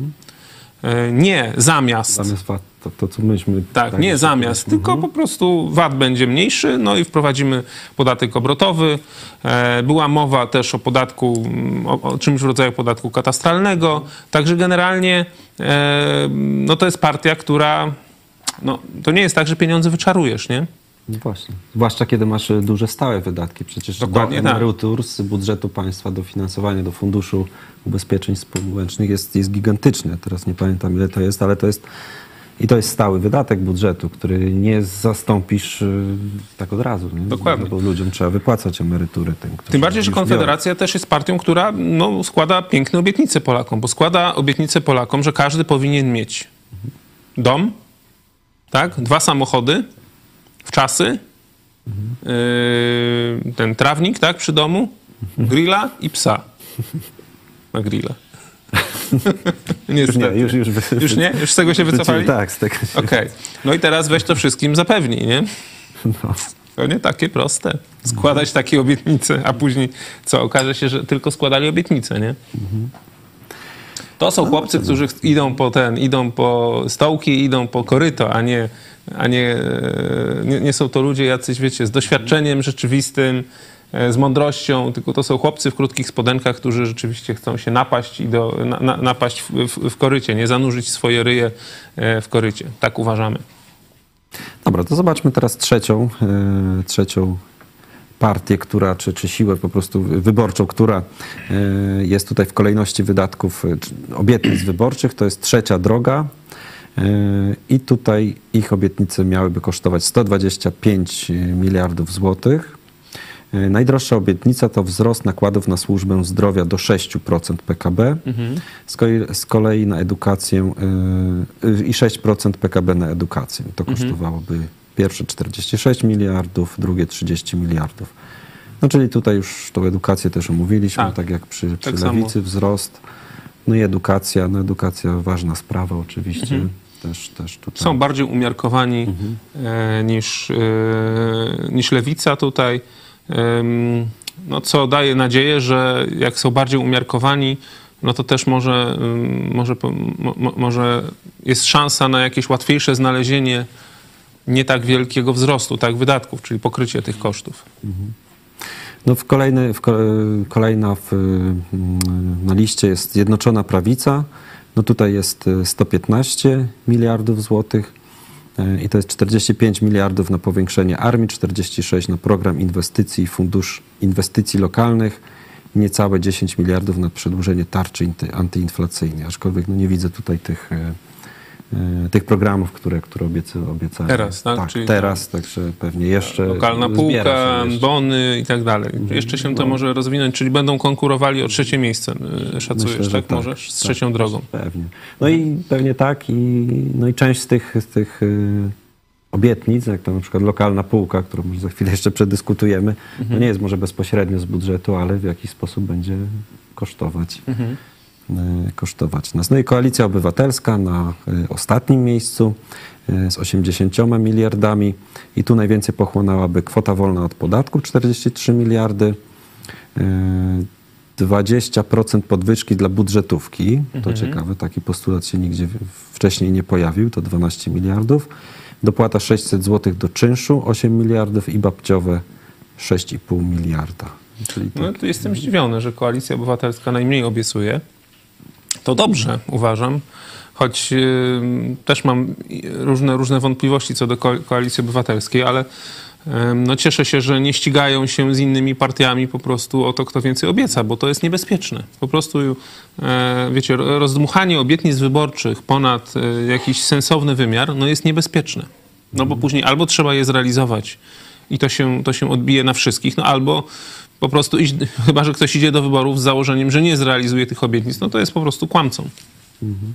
e, nie zamiast... Zamiast V A T, to, to co myśmy... Tak, nie zamiast, tylko po prostu V A T będzie mniejszy, no i wprowadzimy podatek obrotowy. E, była mowa też o podatku, mm, o, o czymś w rodzaju podatku katastralnego. Także generalnie e, no to jest partia, która, no to nie jest tak, że pieniądze wyczarujesz, nie? No właśnie. Zwłaszcza kiedy masz y, duże stałe wydatki. Przecież Dokładnie do tak. emerytur z budżetu państwa, dofinansowanie do Funduszu Ubezpieczeń Społecznych jest, jest gigantyczne. Teraz nie pamiętam ile to jest, ale to jest i to jest stały wydatek budżetu, który nie zastąpisz y, tak od razu. Nie? Dokładnie. Bo ludziom trzeba wypłacać emerytury. Tym, którzy Tym bardziej, że już Konfederacja też jest partią, która no, składa piękne obietnice Polakom, bo składa obietnice Polakom, że każdy powinien mieć dom, tak, dwa samochody, w czasy, yy, ten trawnik, tak, przy domu, grilla i psa na grilla. Niestety. Nie, już, już, wy- Już nie? Już z tego się wycofali? Tak, z tego się... Okej. No i teraz weź to wszystkim zapewni, nie? No. To nie takie proste. Składać takie obietnice, a później co? Okaże się, że tylko składali obietnice, nie? To są chłopcy, którzy ch- idą po ten, idą po stołki, idą po koryto, a nie, a nie, e, nie, nie są to ludzie jacyś, wiecie, z doświadczeniem rzeczywistym, e, z mądrością, tylko to są chłopcy w krótkich spodenkach, którzy rzeczywiście chcą się napaść i do, na, na, napaść w, w, w korycie, nie zanurzyć swoje ryje e, w korycie. Tak uważamy. Dobra, to zobaczmy teraz trzecią, e, trzecią partię, która, czy, czy siłę po prostu wyborczą, która y, jest tutaj w kolejności wydatków, y, obietnic wyborczych. To jest Trzecia Droga. I tutaj ich obietnice miałyby kosztować sto dwadzieścia pięć miliardów złotych. Najdroższa obietnica to wzrost nakładów na służbę zdrowia do sześć procent P K B, mhm. z, kolei, z kolei na edukację yy, i sześć procent P K B na edukację. To kosztowałoby pierwsze czterdzieści sześć miliardów, drugie trzydzieści miliardów. No czyli tutaj już tą edukację też omówiliśmy, tak, tak jak przy, przy tak Lewicy, samo. Wzrost. No i edukacja, no edukacja ważna sprawa oczywiście. Mhm. Też, też tutaj. Są bardziej umiarkowani mhm. e, niż, e, niż Lewica tutaj, e, no, co daje nadzieję, że jak są bardziej umiarkowani, no to też może, może, mo, może jest szansa na jakieś łatwiejsze znalezienie nie tak wielkiego wzrostu, tak, wydatków, czyli pokrycie tych kosztów. Mhm. No w kolejny, w kolejna w, na liście jest Zjednoczona Prawica. No tutaj jest sto piętnaście miliardów złotych i to jest czterdzieści pięć miliardów na powiększenie armii, czterdzieści sześć na program inwestycji, fundusz inwestycji lokalnych i niecałe dziesięć miliardów na przedłużenie tarczy antyinflacyjnej. Aczkolwiek no nie widzę tutaj tych, tych programów, które, które obiecy, obiecałem. Teraz, tak? Tak, Czyli teraz, także pewnie jeszcze lokalna półka, bony i tak dalej. Jeszcze się to no. może rozwinąć, czyli będą konkurowali o trzecie miejsce, szacujesz, Myślę, tak? tak? Może z tak, trzecią tak, drogą. Pewnie. No i pewnie tak i, no i część z tych, z tych y, obietnic, jak to na przykład lokalna półka, którą może za chwilę jeszcze przedyskutujemy, mhm. no nie jest może bezpośrednio z budżetu, ale w jakiś sposób będzie kosztować. Mhm. kosztować nas. No i Koalicja Obywatelska na y, ostatnim miejscu y, z osiemdziesięcioma miliardami i tu najwięcej pochłonęłaby kwota wolna od podatku czterdzieści trzy miliardy, y, dwadzieścia procent podwyżki dla budżetówki, to mhm. ciekawe, taki postulat się nigdzie w, wcześniej nie pojawił, to dwanaście miliardów, dopłata sześćset złotych do czynszu osiem miliardów i babciowe sześć i pół miliarda. Czyli tak. No to jestem zdziwiony, że Koalicja Obywatelska najmniej obiecuje. To dobrze, uważam, choć y, też mam różne, różne wątpliwości co do ko Koalicji Obywatelskiej, ale y, no cieszę się, że nie ścigają się z innymi partiami po prostu o to, kto więcej obieca, bo to jest niebezpieczne. Po prostu, y, wiecie, rozdmuchanie obietnic wyborczych ponad y, jakiś sensowny wymiar, no jest niebezpieczne. No bo później albo trzeba je zrealizować i to się, to się odbije na wszystkich, no albo po prostu iść, chyba że ktoś idzie do wyborów z założeniem, że nie zrealizuje tych obietnic, no to jest po prostu kłamcą. Mhm.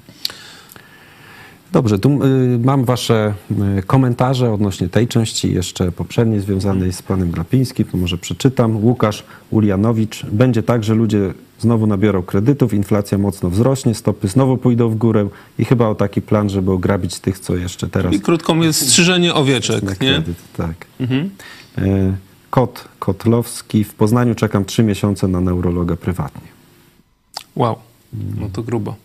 Dobrze, tu y, mam wasze y, komentarze odnośnie tej części, jeszcze poprzedniej związanej z panem Glapińskim, to może przeczytam. Łukasz Ulianowicz. Będzie tak, że ludzie znowu nabiorą kredytów, inflacja mocno wzrośnie, stopy znowu pójdą w górę i chyba o taki plan, żeby ograbić tych, co jeszcze teraz... I krótko mówiąc, strzyżenie owieczek, nie? Kredyt, tak. Mhm. Y, Kot Kotlowski. W Poznaniu czekam trzy miesiące na neurologa prywatnie. Wow, no to grubo.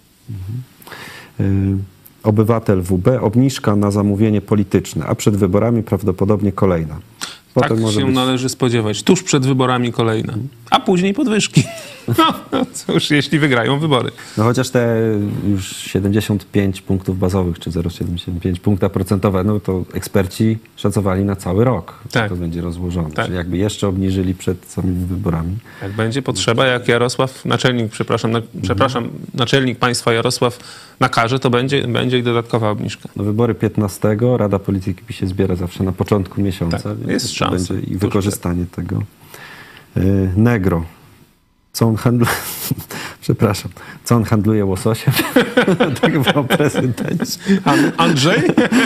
Mhm. Y, Obywatel W B. Obniżka na zamówienie polityczne, a przed wyborami prawdopodobnie kolejna. Potem tak może się być... należy spodziewać. Tuż przed wyborami kolejna. A później podwyżki. No, no cóż, jeśli wygrają wybory. No chociaż te już siedemdziesiąt pięć punktów bazowych, czy zero przecinek siedemdziesiąt pięć punkta procentowe, no to eksperci szacowali na cały rok, tak. że to będzie rozłożone. Tak. Czyli jakby jeszcze obniżyli przed samymi wyborami. Jak będzie potrzeba, jak Jarosław, naczelnik, przepraszam, na, mhm. przepraszam, naczelnik państwa Jarosław nakaże, to będzie, będzie i dodatkowa obniżka. No wybory piętnastego, Rada Polityki się zbiera zawsze na początku miesiąca. Tak, jest szansa. Będzie i wykorzystanie tego. Yy, Negro. Co on handluje? Przepraszam. Co on handluje łososiem? Tak było prezydencie. An Andrzej?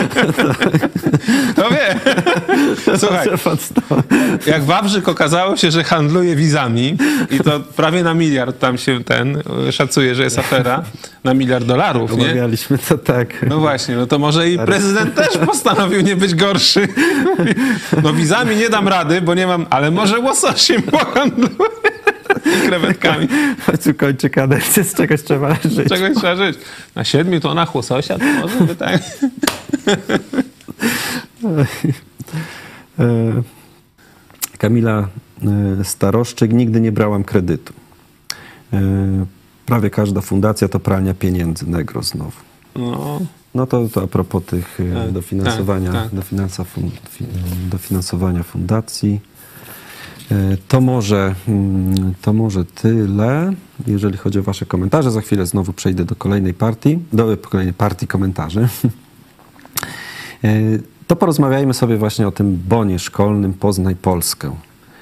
No wie. Słuchaj, jak Wawrzyk okazało się, że handluje wizami i to prawie na miliard tam się ten szacuje, że jest afera, na miliard dolarów, nie? Omawialiśmy to tak. No właśnie, no to może i prezydent też postanowił nie być gorszy. No wizami nie dam rady, bo nie mam, ale może łososiem pohandluję. I krewetkami. W końcu kończy kadencję, z czegoś trzeba żyć. Z czegoś trzeba żyć. Na siedmiu tonach łososia to może by tak... Kamila Staroszczyk. Nigdy nie brałam kredytu. Prawie każda fundacja to pralnia pieniędzy. Negro znowu. No, no to, to a propos tych dofinansowania, tak, tak. Dofinansa fund, dofinansowania fundacji. To może, to może tyle, jeżeli chodzi o wasze komentarze. Za chwilę znowu przejdę do kolejnej partii, do kolejnej partii komentarzy. To porozmawiajmy sobie właśnie o tym bonie szkolnym Poznaj Polskę.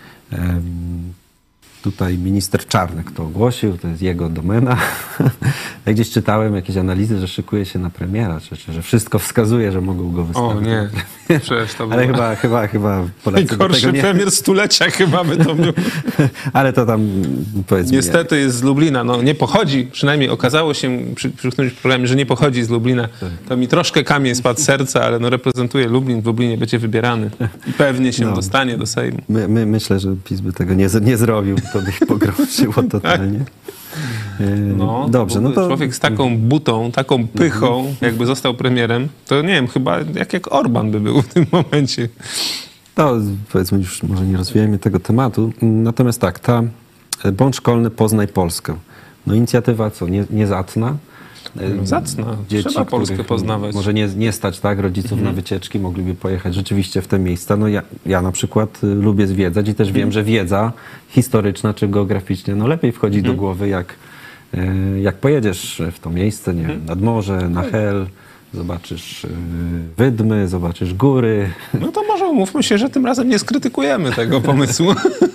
Tutaj minister Czarnek to ogłosił, to jest jego domena. Ja gdzieś czytałem jakieś analizy, że szykuje się na premiera, czy, czy że wszystko wskazuje, że mogą go wystawić. O nie, przecież to było... Ale chyba, chyba, chyba Polacy do Najgorszy tego nie... premier stulecia chyba by to był. Ale to tam, powiedzmy... Niestety jest z Lublina. No nie pochodzi, przynajmniej okazało się przy, przy którymś programie, że nie pochodzi z Lublina. To mi troszkę kamień spadł z serca, ale no reprezentuje Lublin, w Lublinie będzie wybierany. I pewnie się No. dostanie do Sejmu. My, my, myślę, że PiS by tego nie, z- nie zrobił, to by ich pogrążyło totalnie. E, No, Dobrze, no to... Człowiek z taką butą, taką pychą, jakby został premierem, to nie wiem, chyba jak, jak Orban by był w tym momencie. To powiedzmy już może nie rozwijajmy tego tematu. Natomiast tak, ta bon szkolny Poznaj Polskę. No inicjatywa co, nie, niezacna. Zacna. Trzeba Polskę których poznawać. Może nie, nie stać tak rodziców Mhm. na wycieczki, mogliby pojechać rzeczywiście w te miejsca. No ja, ja na przykład y, lubię zwiedzać i też Mhm. wiem, że wiedza historyczna czy geograficzna no lepiej wchodzi Mhm. do głowy, jak, y, jak pojedziesz w to miejsce, nie Mhm. wiem, nad morze, na Hel, zobaczysz y, wydmy, zobaczysz góry. No to może umówmy się, że tym razem nie skrytykujemy tego pomysłu.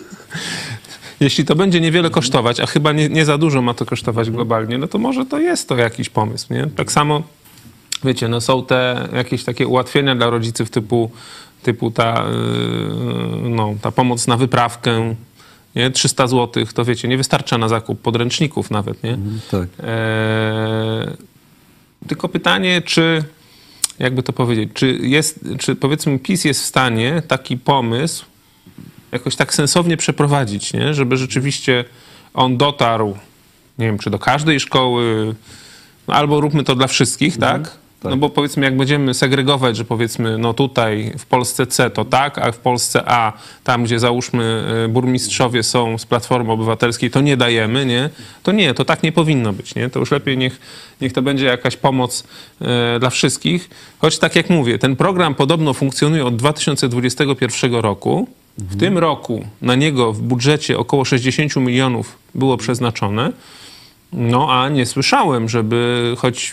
Jeśli to będzie niewiele kosztować, a chyba nie, nie za dużo ma to kosztować globalnie, no to może to jest to jakiś pomysł, nie? Tak samo, wiecie, no są te jakieś takie ułatwienia dla rodziców typu, typu ta, yy, no, ta pomoc na wyprawkę, nie? trzysta złotych, to wiecie, nie wystarcza na zakup podręczników nawet, nie? Tak. Eee, tylko pytanie, czy, jakby to powiedzieć, czy jest, czy powiedzmy PiS jest w stanie taki pomysł jakoś tak sensownie przeprowadzić, nie? Żeby rzeczywiście on dotarł, nie wiem, czy do każdej szkoły, no albo róbmy to dla wszystkich, Mhm, tak? tak. No bo powiedzmy, jak będziemy segregować, że powiedzmy, no tutaj w Polsce C to tak, a w Polsce A, tam gdzie załóżmy y, burmistrzowie są z Platformy Obywatelskiej, to nie dajemy, nie? To nie, to tak nie powinno być, nie? To już lepiej niech, niech to będzie jakaś pomoc y, dla wszystkich. Choć tak jak mówię, ten program podobno funkcjonuje od dwa tysiące dwudziestego pierwszego roku. W tym roku na niego w budżecie około sześćdziesiąt milionów było przeznaczone, no a nie słyszałem, żeby choć,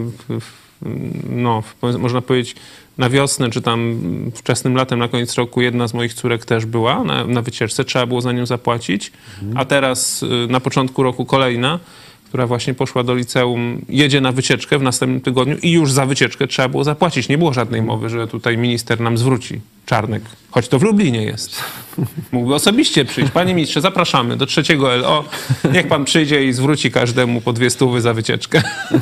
no, można powiedzieć, na wiosnę, czy tam wczesnym latem, na koniec roku, jedna z moich córek też była na, na wycieczce, trzeba było za nią zapłacić, a teraz na początku roku kolejna, która właśnie poszła do liceum, jedzie na wycieczkę w następnym tygodniu i już za wycieczkę trzeba było zapłacić. Nie było żadnej mowy, że tutaj minister nam zwróci, Czarnek, choć to w Lublinie jest. Mógłby osobiście przyjść. Panie ministrze, zapraszamy do trzeciego L O. Niech pan przyjdzie i zwróci każdemu po dwie stówy za wycieczkę.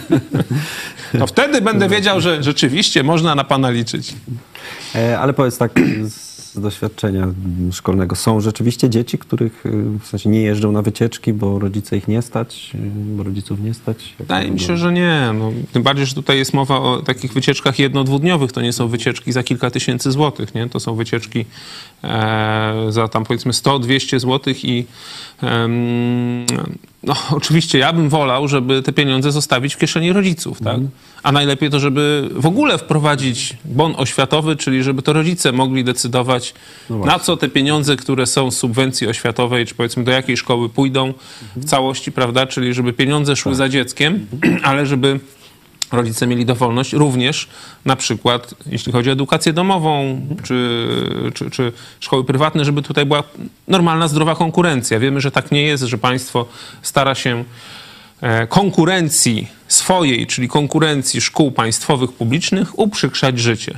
To wtedy będę wiedział, że rzeczywiście można na pana liczyć. E, ale powiedz tak, z doświadczenia szkolnego, są rzeczywiście dzieci, których y, w sensie nie jeżdżą na wycieczki, bo rodzice ich nie stać, y, bo rodziców nie stać? Jak Wydaje to mi się, wygląda? że nie. No, tym bardziej, że tutaj jest mowa o takich wycieczkach jedno-dwudniowych. To nie są wycieczki za kilka tysięcy złotych, nie? To są wycieczki e, za tam powiedzmy sto dwieście złotych i em, no, oczywiście ja bym wolał, żeby te pieniądze zostawić w kieszeni rodziców, tak? A najlepiej to, żeby w ogóle wprowadzić bon oświatowy, czyli żeby to rodzice mogli decydować, No właśnie. na co te pieniądze, które są z subwencji oświatowej, czy powiedzmy do jakiej szkoły pójdą w całości, prawda? Czyli żeby pieniądze szły za dzieckiem, ale żeby rodzice mieli dowolność również, na przykład jeśli chodzi o edukację domową, czy, czy, czy szkoły prywatne, żeby tutaj była normalna, zdrowa konkurencja. Wiemy, że tak nie jest, że państwo stara się e, konkurencji swojej, czyli konkurencji szkół państwowych, publicznych, uprzykrzać życie.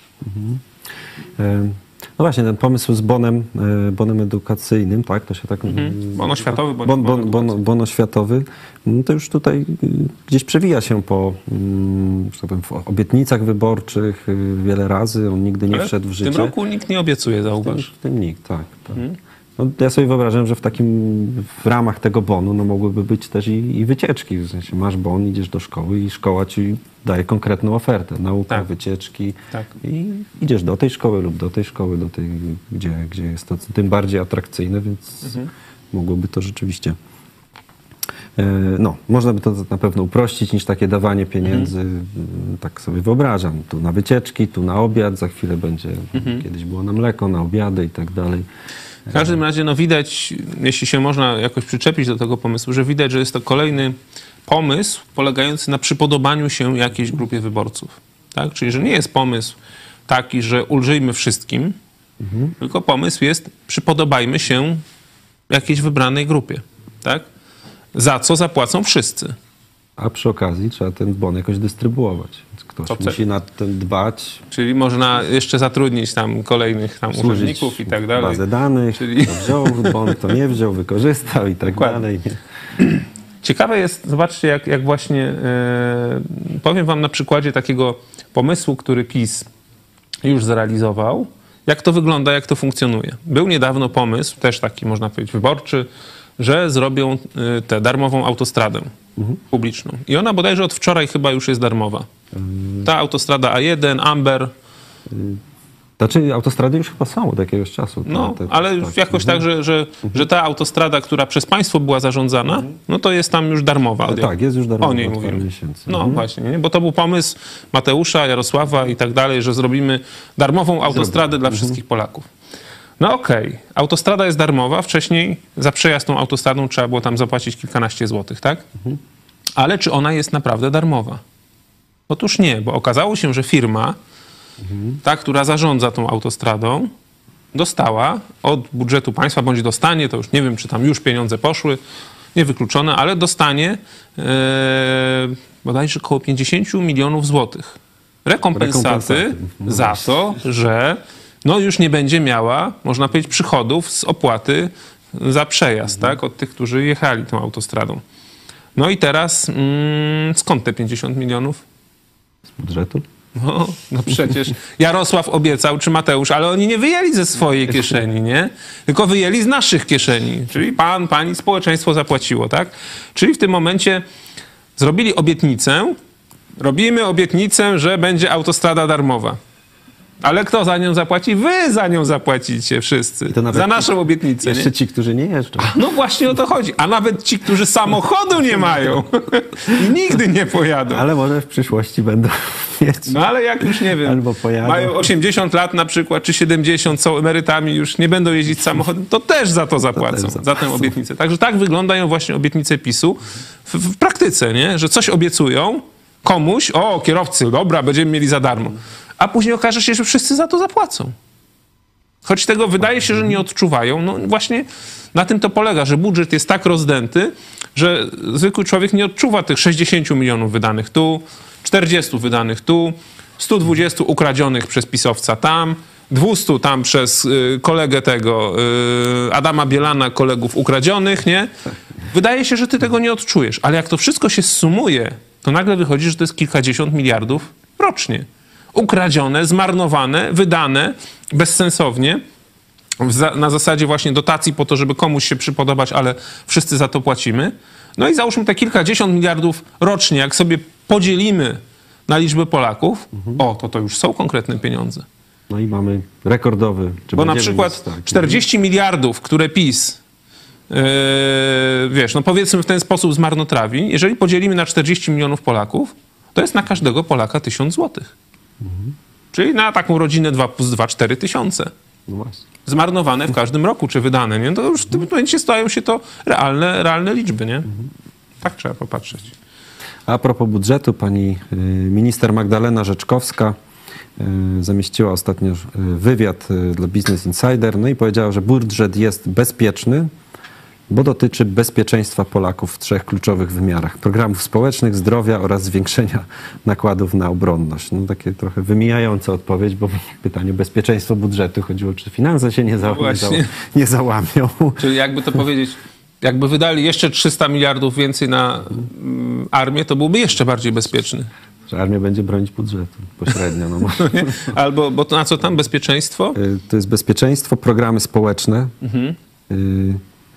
E, No właśnie, ten pomysł z bonem, e, bonem edukacyjnym, tak? To się tak... Mhm. Bon oświatowy, bądź bon, bon bon, bon, edukacyjny. bon oświatowy, no to już tutaj y, gdzieś przewija się po mm, że tak powiem, w obietnicach wyborczych y, wiele razy, on nigdy nie Ale wszedł w w życie. tym roku nikt nie obiecuje, zauważ. W tym nikt, tak. tak. No, ja sobie wyobrażam, że w takim, w ramach tego bonu no, mogłyby być też i, i wycieczki. W sensie masz bon, idziesz do szkoły i szkoła ci daje konkretną ofertę. Nauka, Tak. wycieczki. Tak. I idziesz do tej szkoły lub do tej szkoły, do tej, gdzie, gdzie jest to tym bardziej atrakcyjne, więc Mhm. mogłoby to rzeczywiście... e, No, można by to na pewno uprościć niż takie dawanie pieniędzy, Mhm. tak sobie wyobrażam. Tu na wycieczki, tu na obiad, za chwilę będzie, Mhm. kiedyś było na mleko, na obiady i tak dalej. W każdym razie no widać, jeśli się można jakoś przyczepić do tego pomysłu, że widać, że jest to kolejny pomysł polegający na przypodobaniu się jakiejś grupie wyborców. Tak? Czyli, że nie jest pomysł taki, że ulżyjmy wszystkim, mhm. tylko pomysł jest przypodobajmy się jakiejś wybranej grupie. Tak? Za co zapłacą wszyscy. A przy okazji trzeba ten bon jakoś dystrybuować. Ktoś To musi nad tym dbać. Czyli można jeszcze zatrudnić tam kolejnych tam urzędników i tak dalej. Bazę danych, Czyli... to wziął bon, to nie wziął, wykorzystał i tak Dokładnie. dalej. Ciekawe jest, zobaczcie, jak, jak właśnie, yy, powiem wam na przykładzie takiego pomysłu, który PiS już zrealizował, jak to wygląda, jak to funkcjonuje. Był niedawno pomysł, też taki można powiedzieć wyborczy, że zrobią y, tę darmową autostradę mhm. publiczną. I ona bodajże od wczoraj chyba już jest darmowa. Ta autostrada A jeden, Amber. Znaczy autostrady już chyba są od jakiegoś czasu. No, te, te, ale tak. jakoś mhm. tak, że, że, mhm. że ta autostrada, która przez państwo była zarządzana, mhm. no to jest tam już darmowa. No tak, jest już darmowa. O niej mówimy. No mhm. właśnie, nie? Bo to był pomysł Mateusza, Jarosława i tak dalej, że zrobimy darmową autostradę Zrobię. dla mhm. wszystkich Polaków. No okej, okay. autostrada jest darmowa, wcześniej za przejazd tą autostradą trzeba było tam zapłacić kilkanaście złotych, tak? Mhm. Ale czy ona jest naprawdę darmowa? Otóż nie, bo okazało się, że firma, mhm. ta, która zarządza tą autostradą, dostała od budżetu państwa, bądź dostanie, to już nie wiem, czy tam już pieniądze poszły, niewykluczone, ale dostanie e, bodajże około pięćdziesiąt milionów złotych rekompensaty, rekompensaty. za to, że no już nie będzie miała, można powiedzieć, przychodów z opłaty za przejazd, mhm. tak, od tych, którzy jechali tą autostradą. No i teraz mm, skąd te pięćdziesiąt milionów? Z budżetu? No, no przecież Jarosław obiecał, czy Mateusz, ale oni nie wyjęli ze swojej kieszeni, nie? Tylko wyjęli z naszych kieszeni. Czyli pan, pani, społeczeństwo zapłaciło, tak? Czyli w tym momencie zrobili obietnicę, robimy obietnicę, że będzie autostrada darmowa. Ale kto za nią zapłaci? Wy za nią zapłacicie wszyscy. Za naszą obietnicę. Jeszcze nie? ci, którzy nie jeżdżą. A no właśnie o to chodzi. A nawet ci, którzy samochodu nie mają i nigdy nie pojadą. Ale może w przyszłości będą mieć. No ale jak już nie wiem, albo pojadą. Mają osiemdziesiąt lat na przykład, czy siedemdziesiąt, są emerytami, już nie będą jeździć samochodem, to też za to zapłacą, to za tę obietnicę. Także tak wyglądają właśnie obietnice PiSu w, w praktyce, nie? Że coś obiecują komuś, o kierowcy, dobra, będziemy mieli za darmo. A później okaże się, że wszyscy za to zapłacą. Choć tego wydaje się, że nie odczuwają. No właśnie na tym to polega, że budżet jest tak rozdęty, że zwykły człowiek nie odczuwa tych sześćdziesięciu milionów wydanych tu, czterdziestu wydanych tu, stu dwudziestu ukradzionych przez pisowca tam, dwustu tam przez y, kolegę tego y, Adama Bielana, kolegów ukradzionych, nie? Wydaje się, że ty tego nie odczujesz. Ale jak to wszystko się sumuje, to nagle wychodzi, że to jest kilkadziesiąt miliardów rocznie. Ukradzione, zmarnowane, wydane bezsensownie na zasadzie właśnie dotacji po to, żeby komuś się przypodobać, ale wszyscy za to płacimy. No i załóżmy te kilkadziesiąt miliardów rocznie, jak sobie podzielimy na liczbę Polaków, mhm. o, to to już są konkretne pieniądze. No i mamy rekordowy. Czy Bo na przykład tak, czterdzieści miliardów, które PiS, yy, wiesz, no powiedzmy w ten sposób zmarnotrawi, jeżeli podzielimy na czterdzieści milionów Polaków, to jest na każdego Polaka tysiąc złotych. Mhm. Czyli na taką rodzinę dwa plus dwa, cztery tysiące. No właśnie. Zmarnowane w każdym roku, czy wydane, nie? To już w tym momencie stają się to realne, realne liczby, nie? Mhm. Tak trzeba popatrzeć. A propos budżetu, pani minister Magdalena Rzeczkowska zamieściła ostatnio wywiad dla Business Insider, no i powiedziała, że budżet jest bezpieczny, bo dotyczy bezpieczeństwa Polaków w trzech kluczowych wymiarach. Programów społecznych, zdrowia oraz zwiększenia nakładów na obronność. No takie trochę wymijająca odpowiedź, bo pytanie bezpieczeństwo budżetu chodziło, czy finanse się nie, za, nie, za, nie załamią. Czyli jakby to powiedzieć, jakby wydali jeszcze trzysta miliardów więcej na mm, armię, to byłby jeszcze bardziej bezpieczny. Że armia będzie bronić budżetu pośrednio. No może. Albo, bo to na co tam? Bezpieczeństwo? To jest bezpieczeństwo, programy społeczne. Mhm. Y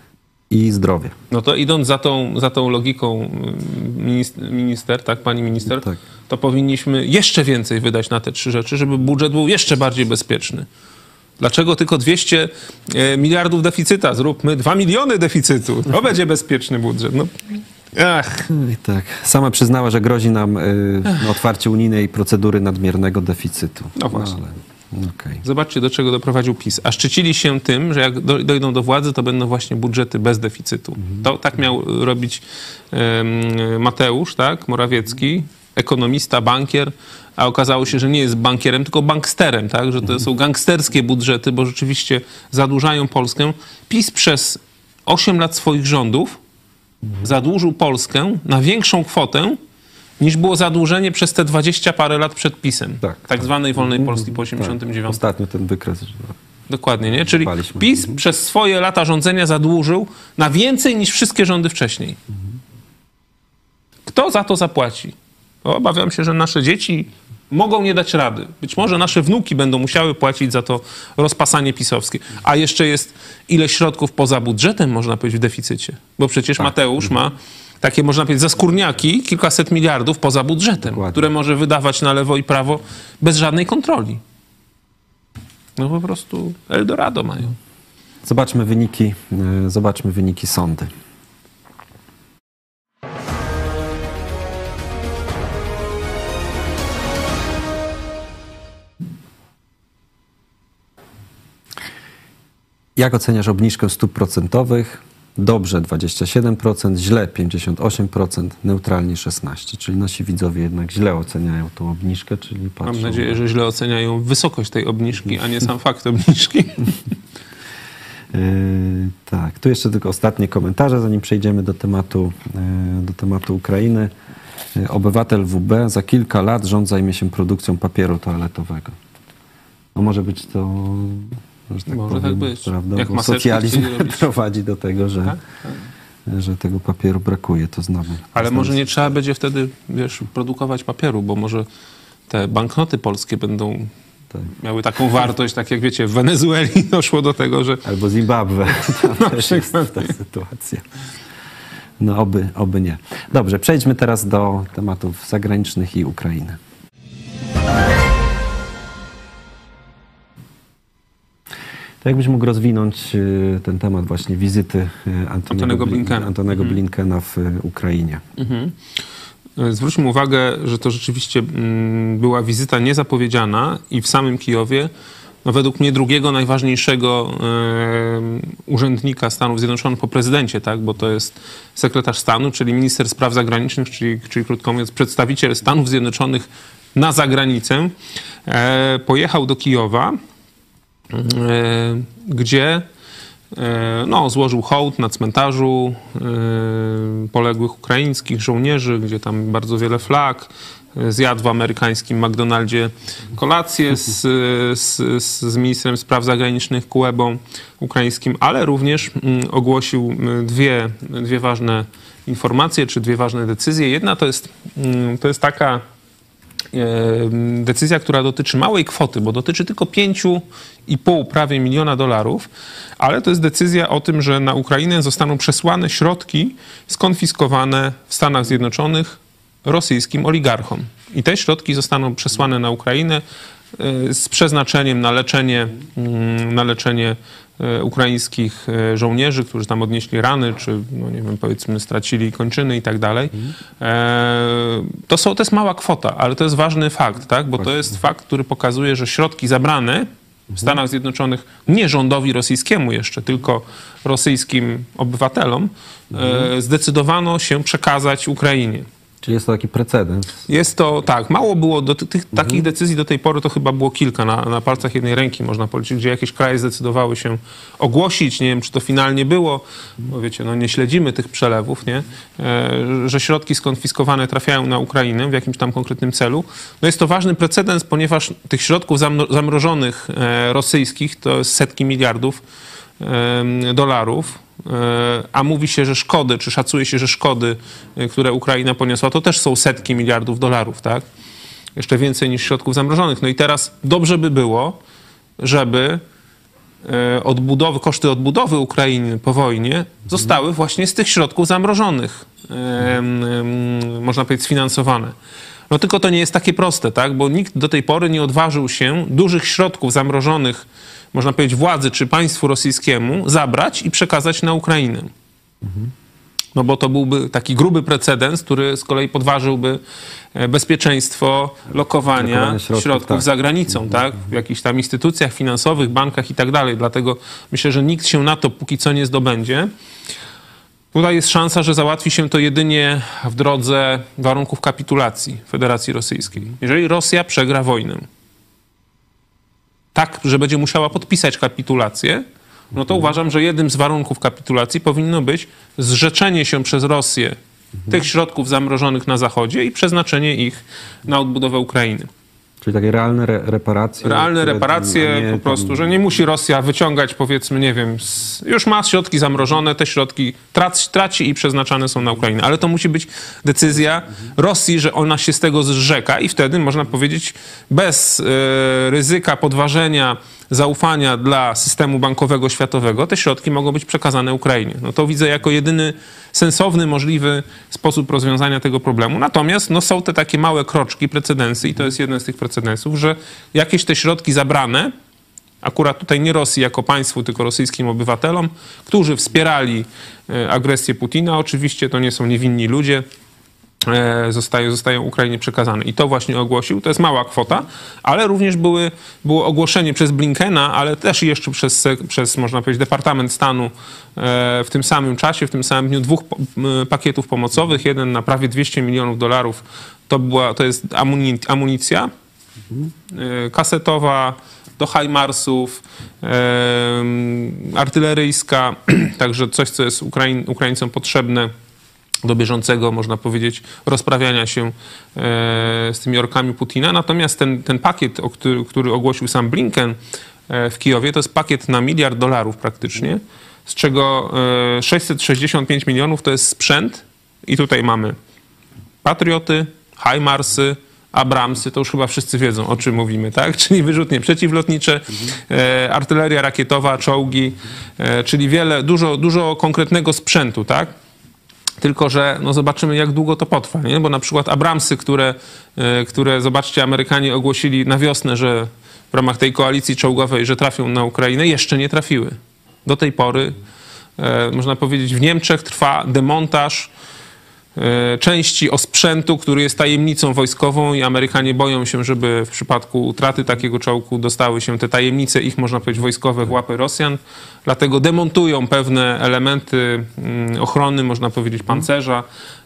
i zdrowie. No to idąc za tą, za tą logiką minister, minister, tak, pani minister, tak. to powinniśmy jeszcze więcej wydać na te trzy rzeczy, żeby budżet był jeszcze bardziej bezpieczny. Dlaczego tylko dwieście miliardów deficyta? Zróbmy dwa miliony deficytu. To będzie bezpieczny budżet. No. Ach. I tak. Sama przyznała, że grozi nam y, otwarcie unijnej procedury nadmiernego deficytu. No właśnie. No, ale Okay. Zobaczcie, do czego doprowadził PiS. A szczycili się tym, że jak do, dojdą do władzy, to będą właśnie budżety bez deficytu. Mhm. To tak miał robić um, Mateusz, tak, Morawiecki, ekonomista, bankier, a okazało się, że nie jest bankierem, tylko banksterem, tak, że to mhm. są gangsterskie budżety, bo rzeczywiście zadłużają Polskę. PiS przez osiem lat swoich rządów mhm. zadłużył Polskę na większą kwotę, niż było zadłużenie przez te dwadzieścia parę lat przed PiS-em. Tak, tak, tak. zwanej wolnej Polski po osiemdziesiątym dziewiątym. Tak. Ostatnio ten wykres. Dokładnie, nie? Czyli Paliśmy. PiS Mhm. przez swoje lata rządzenia zadłużył na więcej niż wszystkie rządy wcześniej. Mhm. Kto za to zapłaci? Obawiam się, że nasze dzieci mogą nie dać rady. Być może nasze wnuki będą musiały płacić za to rozpasanie pisowskie. A jeszcze jest ile środków poza budżetem, można powiedzieć, w deficycie. Bo przecież tak. Mateusz ma takie, można powiedzieć, zaskórniaki, kilkaset miliardów poza budżetem, Dokładnie. które może wydawać na lewo i prawo bez żadnej kontroli. No po prostu Eldorado mają. Zobaczmy wyniki, zobaczmy wyniki sądy. Jak oceniasz obniżkę stóp procentowych? Dobrze dwadzieścia siedem procent, źle pięćdziesiąt osiem procent, neutralnie szesnaście procent. Czyli nasi widzowie jednak źle oceniają tą obniżkę, czyli patrzą... Mam nadzieję, że źle oceniają wysokość tej obniżki, a nie sam fakt obniżki. Yy, tak, tu jeszcze tylko ostatnie komentarze, zanim przejdziemy do tematu, yy, do tematu Ukrainy. Yy, obywatel W B, za kilka lat rząd zajmie się produkcją papieru toaletowego. No może być to... Że tak Może powiem, tak być. Prawda? Jak Bo socjalizm robić... prowadzi do tego, że, tak? Tak. że tego papieru brakuje. To znowu. Ale znowu... może nie trzeba będzie wtedy, wiesz, produkować papieru, bo może te banknoty polskie będą tak. miały taką wartość, tak jak wiecie, w Wenezueli doszło do tego, że... Albo Zimbabwe. Tam no, też jest ta sytuacja. No oby, oby nie. Dobrze, przejdźmy teraz do tematów zagranicznych i Ukrainy. To jakbyś mógł rozwinąć ten temat właśnie wizyty Antonego, Antonego Blinkena, Antonego mhm. Blinkena w Ukrainie. Mhm. Zwróćmy uwagę, że to rzeczywiście była wizyta niezapowiedziana i w samym Kijowie, no według mnie drugiego najważniejszego e, urzędnika Stanów Zjednoczonych po prezydencie, tak? Bo to jest sekretarz stanu, czyli minister spraw zagranicznych, czyli, czyli krótko mówiąc przedstawiciel Stanów Zjednoczonych na zagranicę, e, pojechał do Kijowa, gdzie no, złożył hołd na cmentarzu poległych ukraińskich żołnierzy, gdzie tam bardzo wiele flag, zjadł w amerykańskim McDonaldzie kolację z, z, z ministrem spraw zagranicznych Kulebą ukraińskim, ale również ogłosił dwie, dwie ważne informacje, czy dwie ważne decyzje. Jedna to jest, to jest taka decyzja, która dotyczy małej kwoty, bo dotyczy tylko pięciu i pół prawie miliona dolarów, ale to jest decyzja o tym, że na Ukrainę zostaną przesłane środki skonfiskowane w Stanach Zjednoczonych rosyjskim oligarchom. I te środki zostaną przesłane na Ukrainę z przeznaczeniem na leczenie, na leczenie ukraińskich żołnierzy, którzy tam odnieśli rany, czy no nie wiem, powiedzmy stracili kończyny i tak dalej. To, są, to jest mała kwota, ale to jest ważny fakt, tak? Bo to jest fakt, który pokazuje, że środki zabrane w Stanach Zjednoczonych nie rządowi rosyjskiemu jeszcze, tylko rosyjskim obywatelom, mhm. zdecydowano się przekazać Ukrainie. Czyli jest to taki precedens. Jest to, tak, mało było, do tych, mhm. takich decyzji do tej pory to chyba było kilka, na, na palcach jednej ręki można policzyć, gdzie jakieś kraje zdecydowały się ogłosić, nie wiem, czy to finalnie było, bo wiecie, no nie śledzimy tych przelewów, nie, e, że środki skonfiskowane trafiają na Ukrainę w jakimś tam konkretnym celu. No jest to ważny precedens, ponieważ tych środków zamrożonych e, rosyjskich to jest setki miliardów e, dolarów, a mówi się, że szkody, czy szacuje się, że szkody, które Ukraina poniosła, to też są setki miliardów dolarów, tak? Jeszcze więcej niż środków zamrożonych. No i teraz dobrze by było, żeby odbudowy, koszty odbudowy Ukrainy po wojnie zostały właśnie z tych środków zamrożonych, można powiedzieć, sfinansowane. No tylko to nie jest takie proste, tak? Bo nikt do tej pory nie odważył się dużych środków zamrożonych, można powiedzieć, władzy czy państwu rosyjskiemu zabrać i przekazać na Ukrainę. Mhm. No bo to byłby taki gruby precedens, który z kolei podważyłby bezpieczeństwo lokowania Lokowanie środków, środków tak. za granicą, tak? W jakichś tam instytucjach finansowych, bankach i tak dalej. Dlatego myślę, że nikt się na to póki co nie zdobędzie. Tutaj jest szansa, że załatwi się to jedynie w drodze warunków kapitulacji Federacji Rosyjskiej. Jeżeli Rosja przegra wojnę, tak, że będzie musiała podpisać kapitulację, no to uważam, że jednym z warunków kapitulacji powinno być zrzeczenie się przez Rosję mhm. tych środków zamrożonych na Zachodzie i przeznaczenie ich na odbudowę Ukrainy. Czyli takie realne re reparacje. Realne które, reparacje po prostu, tam... że nie musi Rosja wyciągać, powiedzmy, nie wiem, z, już ma środki zamrożone, te środki traci, traci i przeznaczane są na Ukrainę. Ale to musi być decyzja Rosji, że ona się z tego zrzeka i wtedy można powiedzieć bez e, ryzyka podważenia zaufania dla systemu bankowego światowego, te środki mogą być przekazane Ukrainie. No to widzę jako jedyny sensowny, możliwy sposób rozwiązania tego problemu. Natomiast no, są te takie małe kroczki, precedensy i to jest jeden z tych precedensów, że jakieś te środki zabrane, akurat tutaj nie Rosji jako państwu, tylko rosyjskim obywatelom, którzy wspierali agresję Putina, oczywiście to nie są niewinni ludzie, Zostają, zostają Ukrainie przekazane. I to właśnie ogłosił. To jest mała kwota, ale również były, było ogłoszenie przez Blinkena, ale też jeszcze przez, przez, można powiedzieć, Departament Stanu w tym samym czasie, w tym samym dniu dwóch pakietów pomocowych. Jeden na prawie dwieście milionów dolarów. To, była, to jest amunicja kasetowa do HIMARSów, artyleryjska, także coś, co jest Ukraiń, Ukraińcom potrzebne do bieżącego, można powiedzieć, rozprawiania się e, z tymi orkami Putina. Natomiast ten, ten pakiet, o który, który ogłosił sam Blinken e, w Kijowie, to jest pakiet na miliard dolarów praktycznie, z czego e, sześćset sześćdziesiąt pięć milionów to jest sprzęt i tutaj mamy Patrioty, HIMARSy, Abramsy, to już chyba wszyscy wiedzą, o czym mówimy, tak? Czyli wyrzutnie przeciwlotnicze, e, artyleria rakietowa, czołgi, e, czyli wiele, dużo, dużo konkretnego sprzętu, tak? Tylko że no zobaczymy, jak długo to potrwa, nie? Bo na przykład Abramsy, które, które, zobaczcie, Amerykanie ogłosili na wiosnę, że w ramach tej koalicji czołgowej, że trafią na Ukrainę, jeszcze nie trafiły. Do tej pory, e, można powiedzieć, w Niemczech trwa demontaż e, części osprzętu, który jest tajemnicą wojskową i Amerykanie boją się, żeby w przypadku utraty takiego czołgu dostały się te tajemnice ich, można powiedzieć, wojskowe w łapy Rosjan. Dlatego demontują pewne elementy ochrony, można powiedzieć, pancerza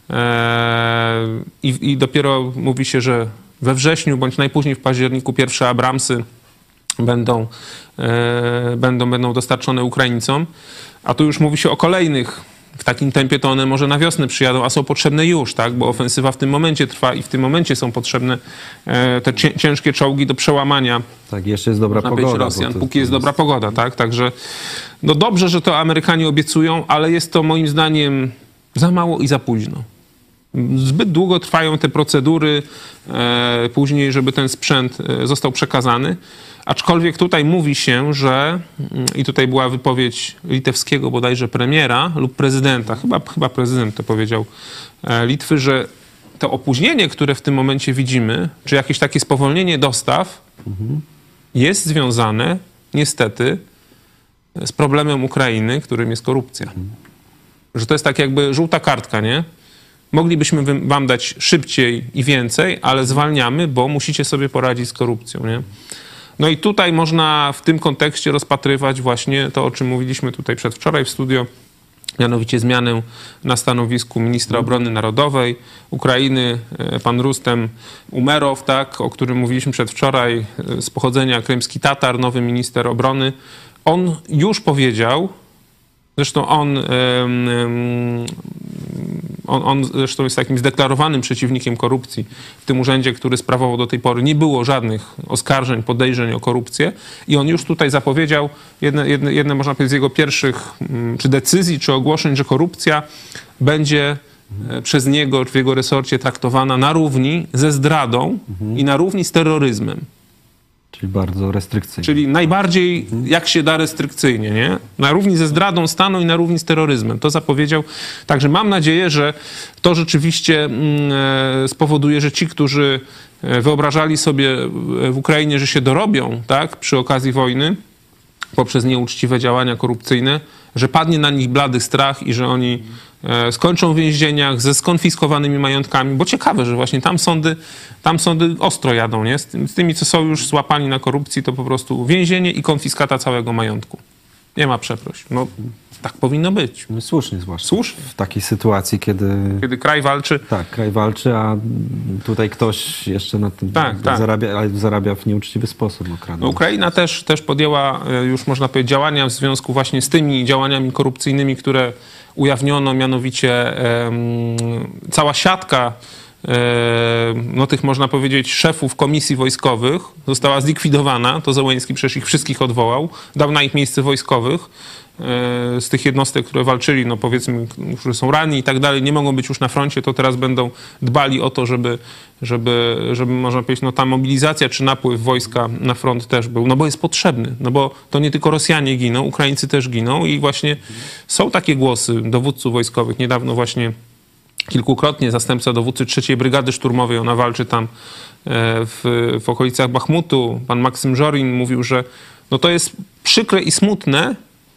i, i dopiero mówi się, że we wrześniu bądź najpóźniej w październiku pierwsze Abramsy będą, będą, będą dostarczone Ukraińcom. A tu już mówi się o kolejnych. W takim tempie to one może na wiosnę przyjadą, a są potrzebne już, tak? Bo ofensywa w tym momencie trwa i w tym momencie są potrzebne e, te ciężkie czołgi do przełamania. Tak, jeszcze jest dobra pogoda. Rosjan, to, póki to jest dobra pogoda, tak? Także no dobrze, że to Amerykanie obiecują, ale jest to moim zdaniem za mało i za późno. Zbyt długo trwają te procedury e, później, żeby ten sprzęt e, został przekazany. Aczkolwiek tutaj mówi się, że, i tutaj była wypowiedź litewskiego bodajże premiera lub prezydenta, chyba, chyba prezydent to powiedział, Litwy, że to opóźnienie, które w tym momencie widzimy, czy jakieś takie spowolnienie dostaw mhm. jest związane niestety z problemem Ukrainy, którym jest korupcja. Mhm. Że to jest tak jakby żółta kartka, nie? Moglibyśmy wam dać szybciej i więcej, ale zwalniamy, bo musicie sobie poradzić z korupcją, nie? No i tutaj można w tym kontekście rozpatrywać właśnie to, o czym mówiliśmy tutaj przedwczoraj w studio, mianowicie zmianę na stanowisku ministra obrony narodowej Ukrainy, pan Rustem Umerow, tak, o którym mówiliśmy przedwczoraj, z pochodzenia krymski Tatar, nowy minister obrony. On już powiedział, zresztą on, on, on zresztą jest takim zdeklarowanym przeciwnikiem korupcji. W tym urzędzie, który sprawował do tej pory, nie było żadnych oskarżeń, podejrzeń o korupcję i on już tutaj zapowiedział jedne, jedne, jedne można powiedzieć, z jego pierwszych czy decyzji, czy ogłoszeń, że korupcja będzie przez niego, w jego resorcie traktowana na równi ze zdradą mhm. i na równi z terroryzmem. Czyli bardzo restrykcyjnie. Czyli najbardziej jak się da restrykcyjnie, nie? Na równi ze zdradą stanu i na równi z terroryzmem. To zapowiedział. Także mam nadzieję, że to rzeczywiście spowoduje, że ci, którzy wyobrażali sobie w Ukrainie, że się dorobią, tak, przy okazji wojny, poprzez nieuczciwe działania korupcyjne, że padnie na nich blady strach i że oni skończą w więzieniach ze skonfiskowanymi majątkami, bo ciekawe, że właśnie tam sądy, tam sądy ostro jadą, nie? Z tymi, co są już złapani na korupcji, to po prostu więzienie i konfiskata całego majątku. Nie ma przeproś. No, tak powinno być. No słusznie zwłaszcza. Słusznie. W takiej sytuacji, kiedy... Kiedy kraj walczy. Tak, kraj walczy, a tutaj ktoś jeszcze na tym tak, tak. zarabia, ale zarabia w nieuczciwy sposób. No, Ukraina też, też podjęła już, można powiedzieć, działania w związku właśnie z tymi działaniami korupcyjnymi, które ujawniono, mianowicie um, cała siatka no tych, można powiedzieć, szefów komisji wojskowych została zlikwidowana. To Zełenski przecież ich wszystkich odwołał. Dał na ich miejsce wojskowych z tych jednostek, które walczyli, no powiedzmy, którzy są ranni i tak dalej, nie mogą być już na froncie, to teraz będą dbali o to, żeby, żeby, żeby można powiedzieć, no ta mobilizacja czy napływ wojska na front też był, no bo jest potrzebny, no bo to nie tylko Rosjanie giną, Ukraińcy też giną i właśnie są takie głosy dowódców wojskowych. Niedawno właśnie kilkukrotnie zastępca dowódcy trzeciej Brygady Szturmowej, ona walczy tam w, w okolicach Bachmutu, pan Maksym Żorin mówił, że no to jest przykre i smutne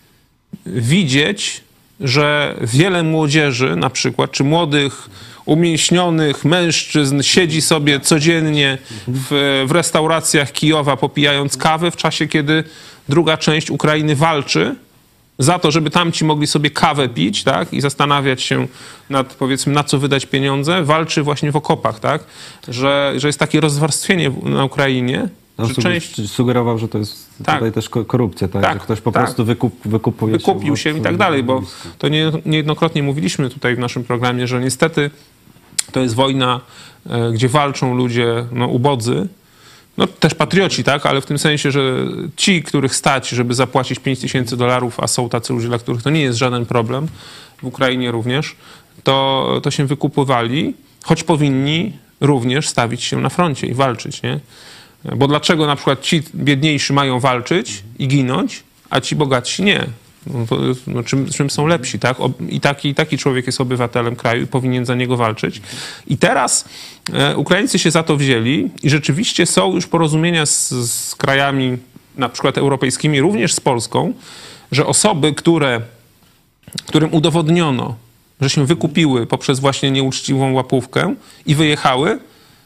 widzieć, że wiele młodzieży na przykład, czy młodych, umięśnionych mężczyzn siedzi sobie codziennie w, w restauracjach Kijowa popijając kawę, w czasie kiedy druga część Ukrainy walczy za to, żeby tamci mogli sobie kawę pić, tak, i zastanawiać się nad, powiedzmy, na co wydać pieniądze, walczy właśnie w okopach, tak, że, że jest takie rozwarstwienie na Ukrainie. No, że część... Sugerował, że to jest tak. tutaj też korupcja, tak? tak że ktoś po tak. prostu wykup, wykupuje wykupił się, się i tak dalej, bo to nie, niejednokrotnie mówiliśmy tutaj w naszym programie, że niestety to jest wojna, gdzie walczą ludzie no, ubodzy, no też patrioci, tak, ale w tym sensie, że ci, których stać, żeby zapłacić pięć tysięcy dolarów, a są tacy ludzie, dla których to nie jest żaden problem, w Ukrainie również, to, to się wykupywali, choć powinni również stawić się na froncie i walczyć, nie? Bo dlaczego na przykład ci biedniejsi mają walczyć i ginąć, a ci bogatsi nie? No to, no czym, czym są lepsi, tak? I taki, taki człowiek jest obywatelem kraju i powinien za niego walczyć. I teraz e, Ukraińcy się za to wzięli i rzeczywiście są już porozumienia z, z krajami na przykład europejskimi, również z Polską, że osoby, które, którym udowodniono, że się wykupiły poprzez właśnie nieuczciwą łapówkę i wyjechały,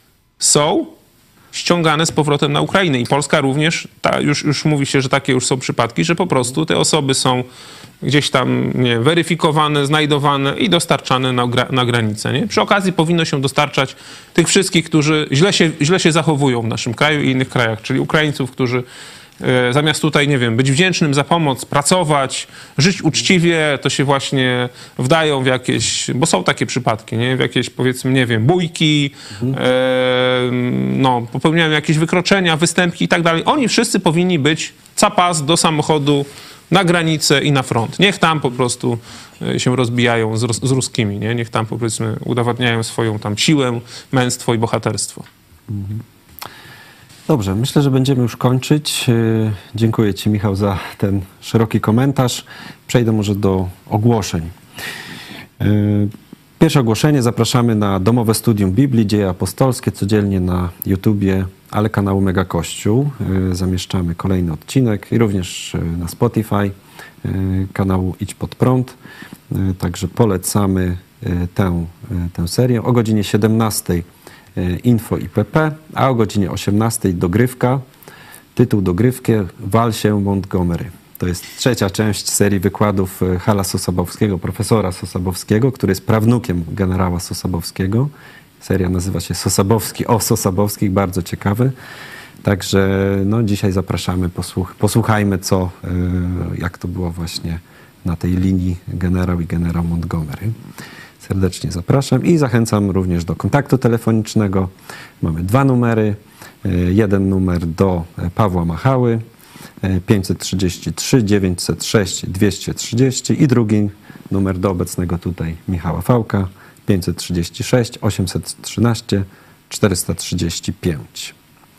są ściągane z powrotem na Ukrainę. I Polska również, ta, już, już mówi się, że takie już są przypadki, że po prostu te osoby są gdzieś tam nie wiem, weryfikowane, znajdowane i dostarczane na, na granicę. Nie? Przy okazji powinno się dostarczać tych wszystkich, którzy źle się, źle się zachowują w naszym kraju i innych krajach, czyli Ukraińców, którzy e, zamiast tutaj, nie wiem, być wdzięcznym za pomoc, pracować, żyć uczciwie, to się właśnie wdają w jakieś, bo są takie przypadki, nie? W jakieś, powiedzmy, nie wiem, bójki, mhm. e, no, popełniają jakieś wykroczenia, występki i tak dalej. Oni wszyscy powinni być capas do samochodu, na granicę i na front. Niech tam po prostu się rozbijają z, z ruskimi, nie? Niech tam, powiedzmy, udowadniają swoją tam siłę, męstwo i bohaterstwo. Mhm. Dobrze, myślę, że będziemy już kończyć. Dziękuję ci, Michał, za ten szeroki komentarz. Przejdę może do ogłoszeń. Pierwsze ogłoszenie. Zapraszamy na domowe studium Biblii, Dzieje Apostolskie, codziennie na YouTubie, ale kanału Mega Kościół. Zamieszczamy kolejny odcinek i również na Spotify kanału Idź Pod Prąd. Także polecamy tę, tę serię. O godzinie siedemnastej Info I P P, a o godzinie osiemnastej dogrywka. Tytuł dogrywki Wal się Montgomery. To jest trzecia część serii wykładów Hala Sosabowskiego, profesora Sosabowskiego, który jest prawnukiem generała Sosabowskiego. Seria nazywa się Sosabowski o Sosabowskich, bardzo ciekawy. Także no, dzisiaj zapraszamy, posłuch posłuchajmy, co, jak to było właśnie na tej linii generał i generał Montgomery. Serdecznie zapraszam i zachęcam również do kontaktu telefonicznego. Mamy dwa numery. Jeden numer do Pawła Machały pięćset trzydzieści trzy dziewięćset sześć dwieście trzydzieści i drugi numer do obecnego tutaj Michała Fałka pięćset trzydzieści sześć osiemset trzynaście czterysta trzydzieści pięć.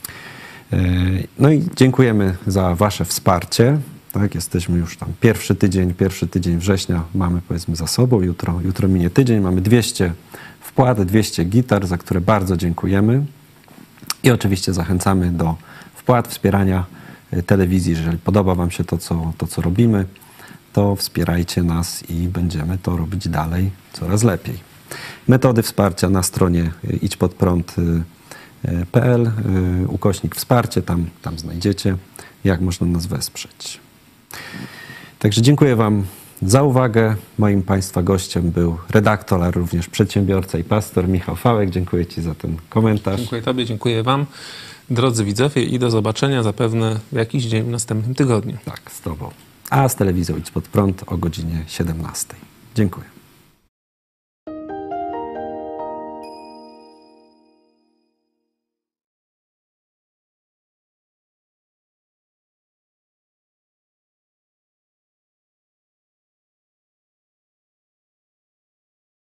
No i dziękujemy za wasze wsparcie. Tak, jesteśmy już tam pierwszy tydzień, pierwszy tydzień września mamy, powiedzmy, za sobą. Jutro, jutro minie tydzień. Mamy dwieście wpłat, dwieście gitar, za które bardzo dziękujemy. I oczywiście zachęcamy do wpłat, wspierania telewizji, jeżeli podoba wam się to, co, to, co robimy. to wspierajcie nas i będziemy to robić dalej coraz lepiej. Metody wsparcia na stronie idźpodprąd kropka p l, ukośnik wsparcie, tam, tam znajdziecie, jak można nas wesprzeć. Także dziękuję Wam za uwagę. Moim Państwa gościem był redaktor, ale również przedsiębiorca i pastor Michał Fałek. Dziękuję Ci za ten komentarz. Dziękuję Tobie, dziękuję Wam, drodzy widzowie, i do zobaczenia zapewne w jakiś dzień w następnym tygodniu. Tak, z Tobą. A z telewizją Idź Pod Prąd o godzinie siedemnastej. Dziękuję.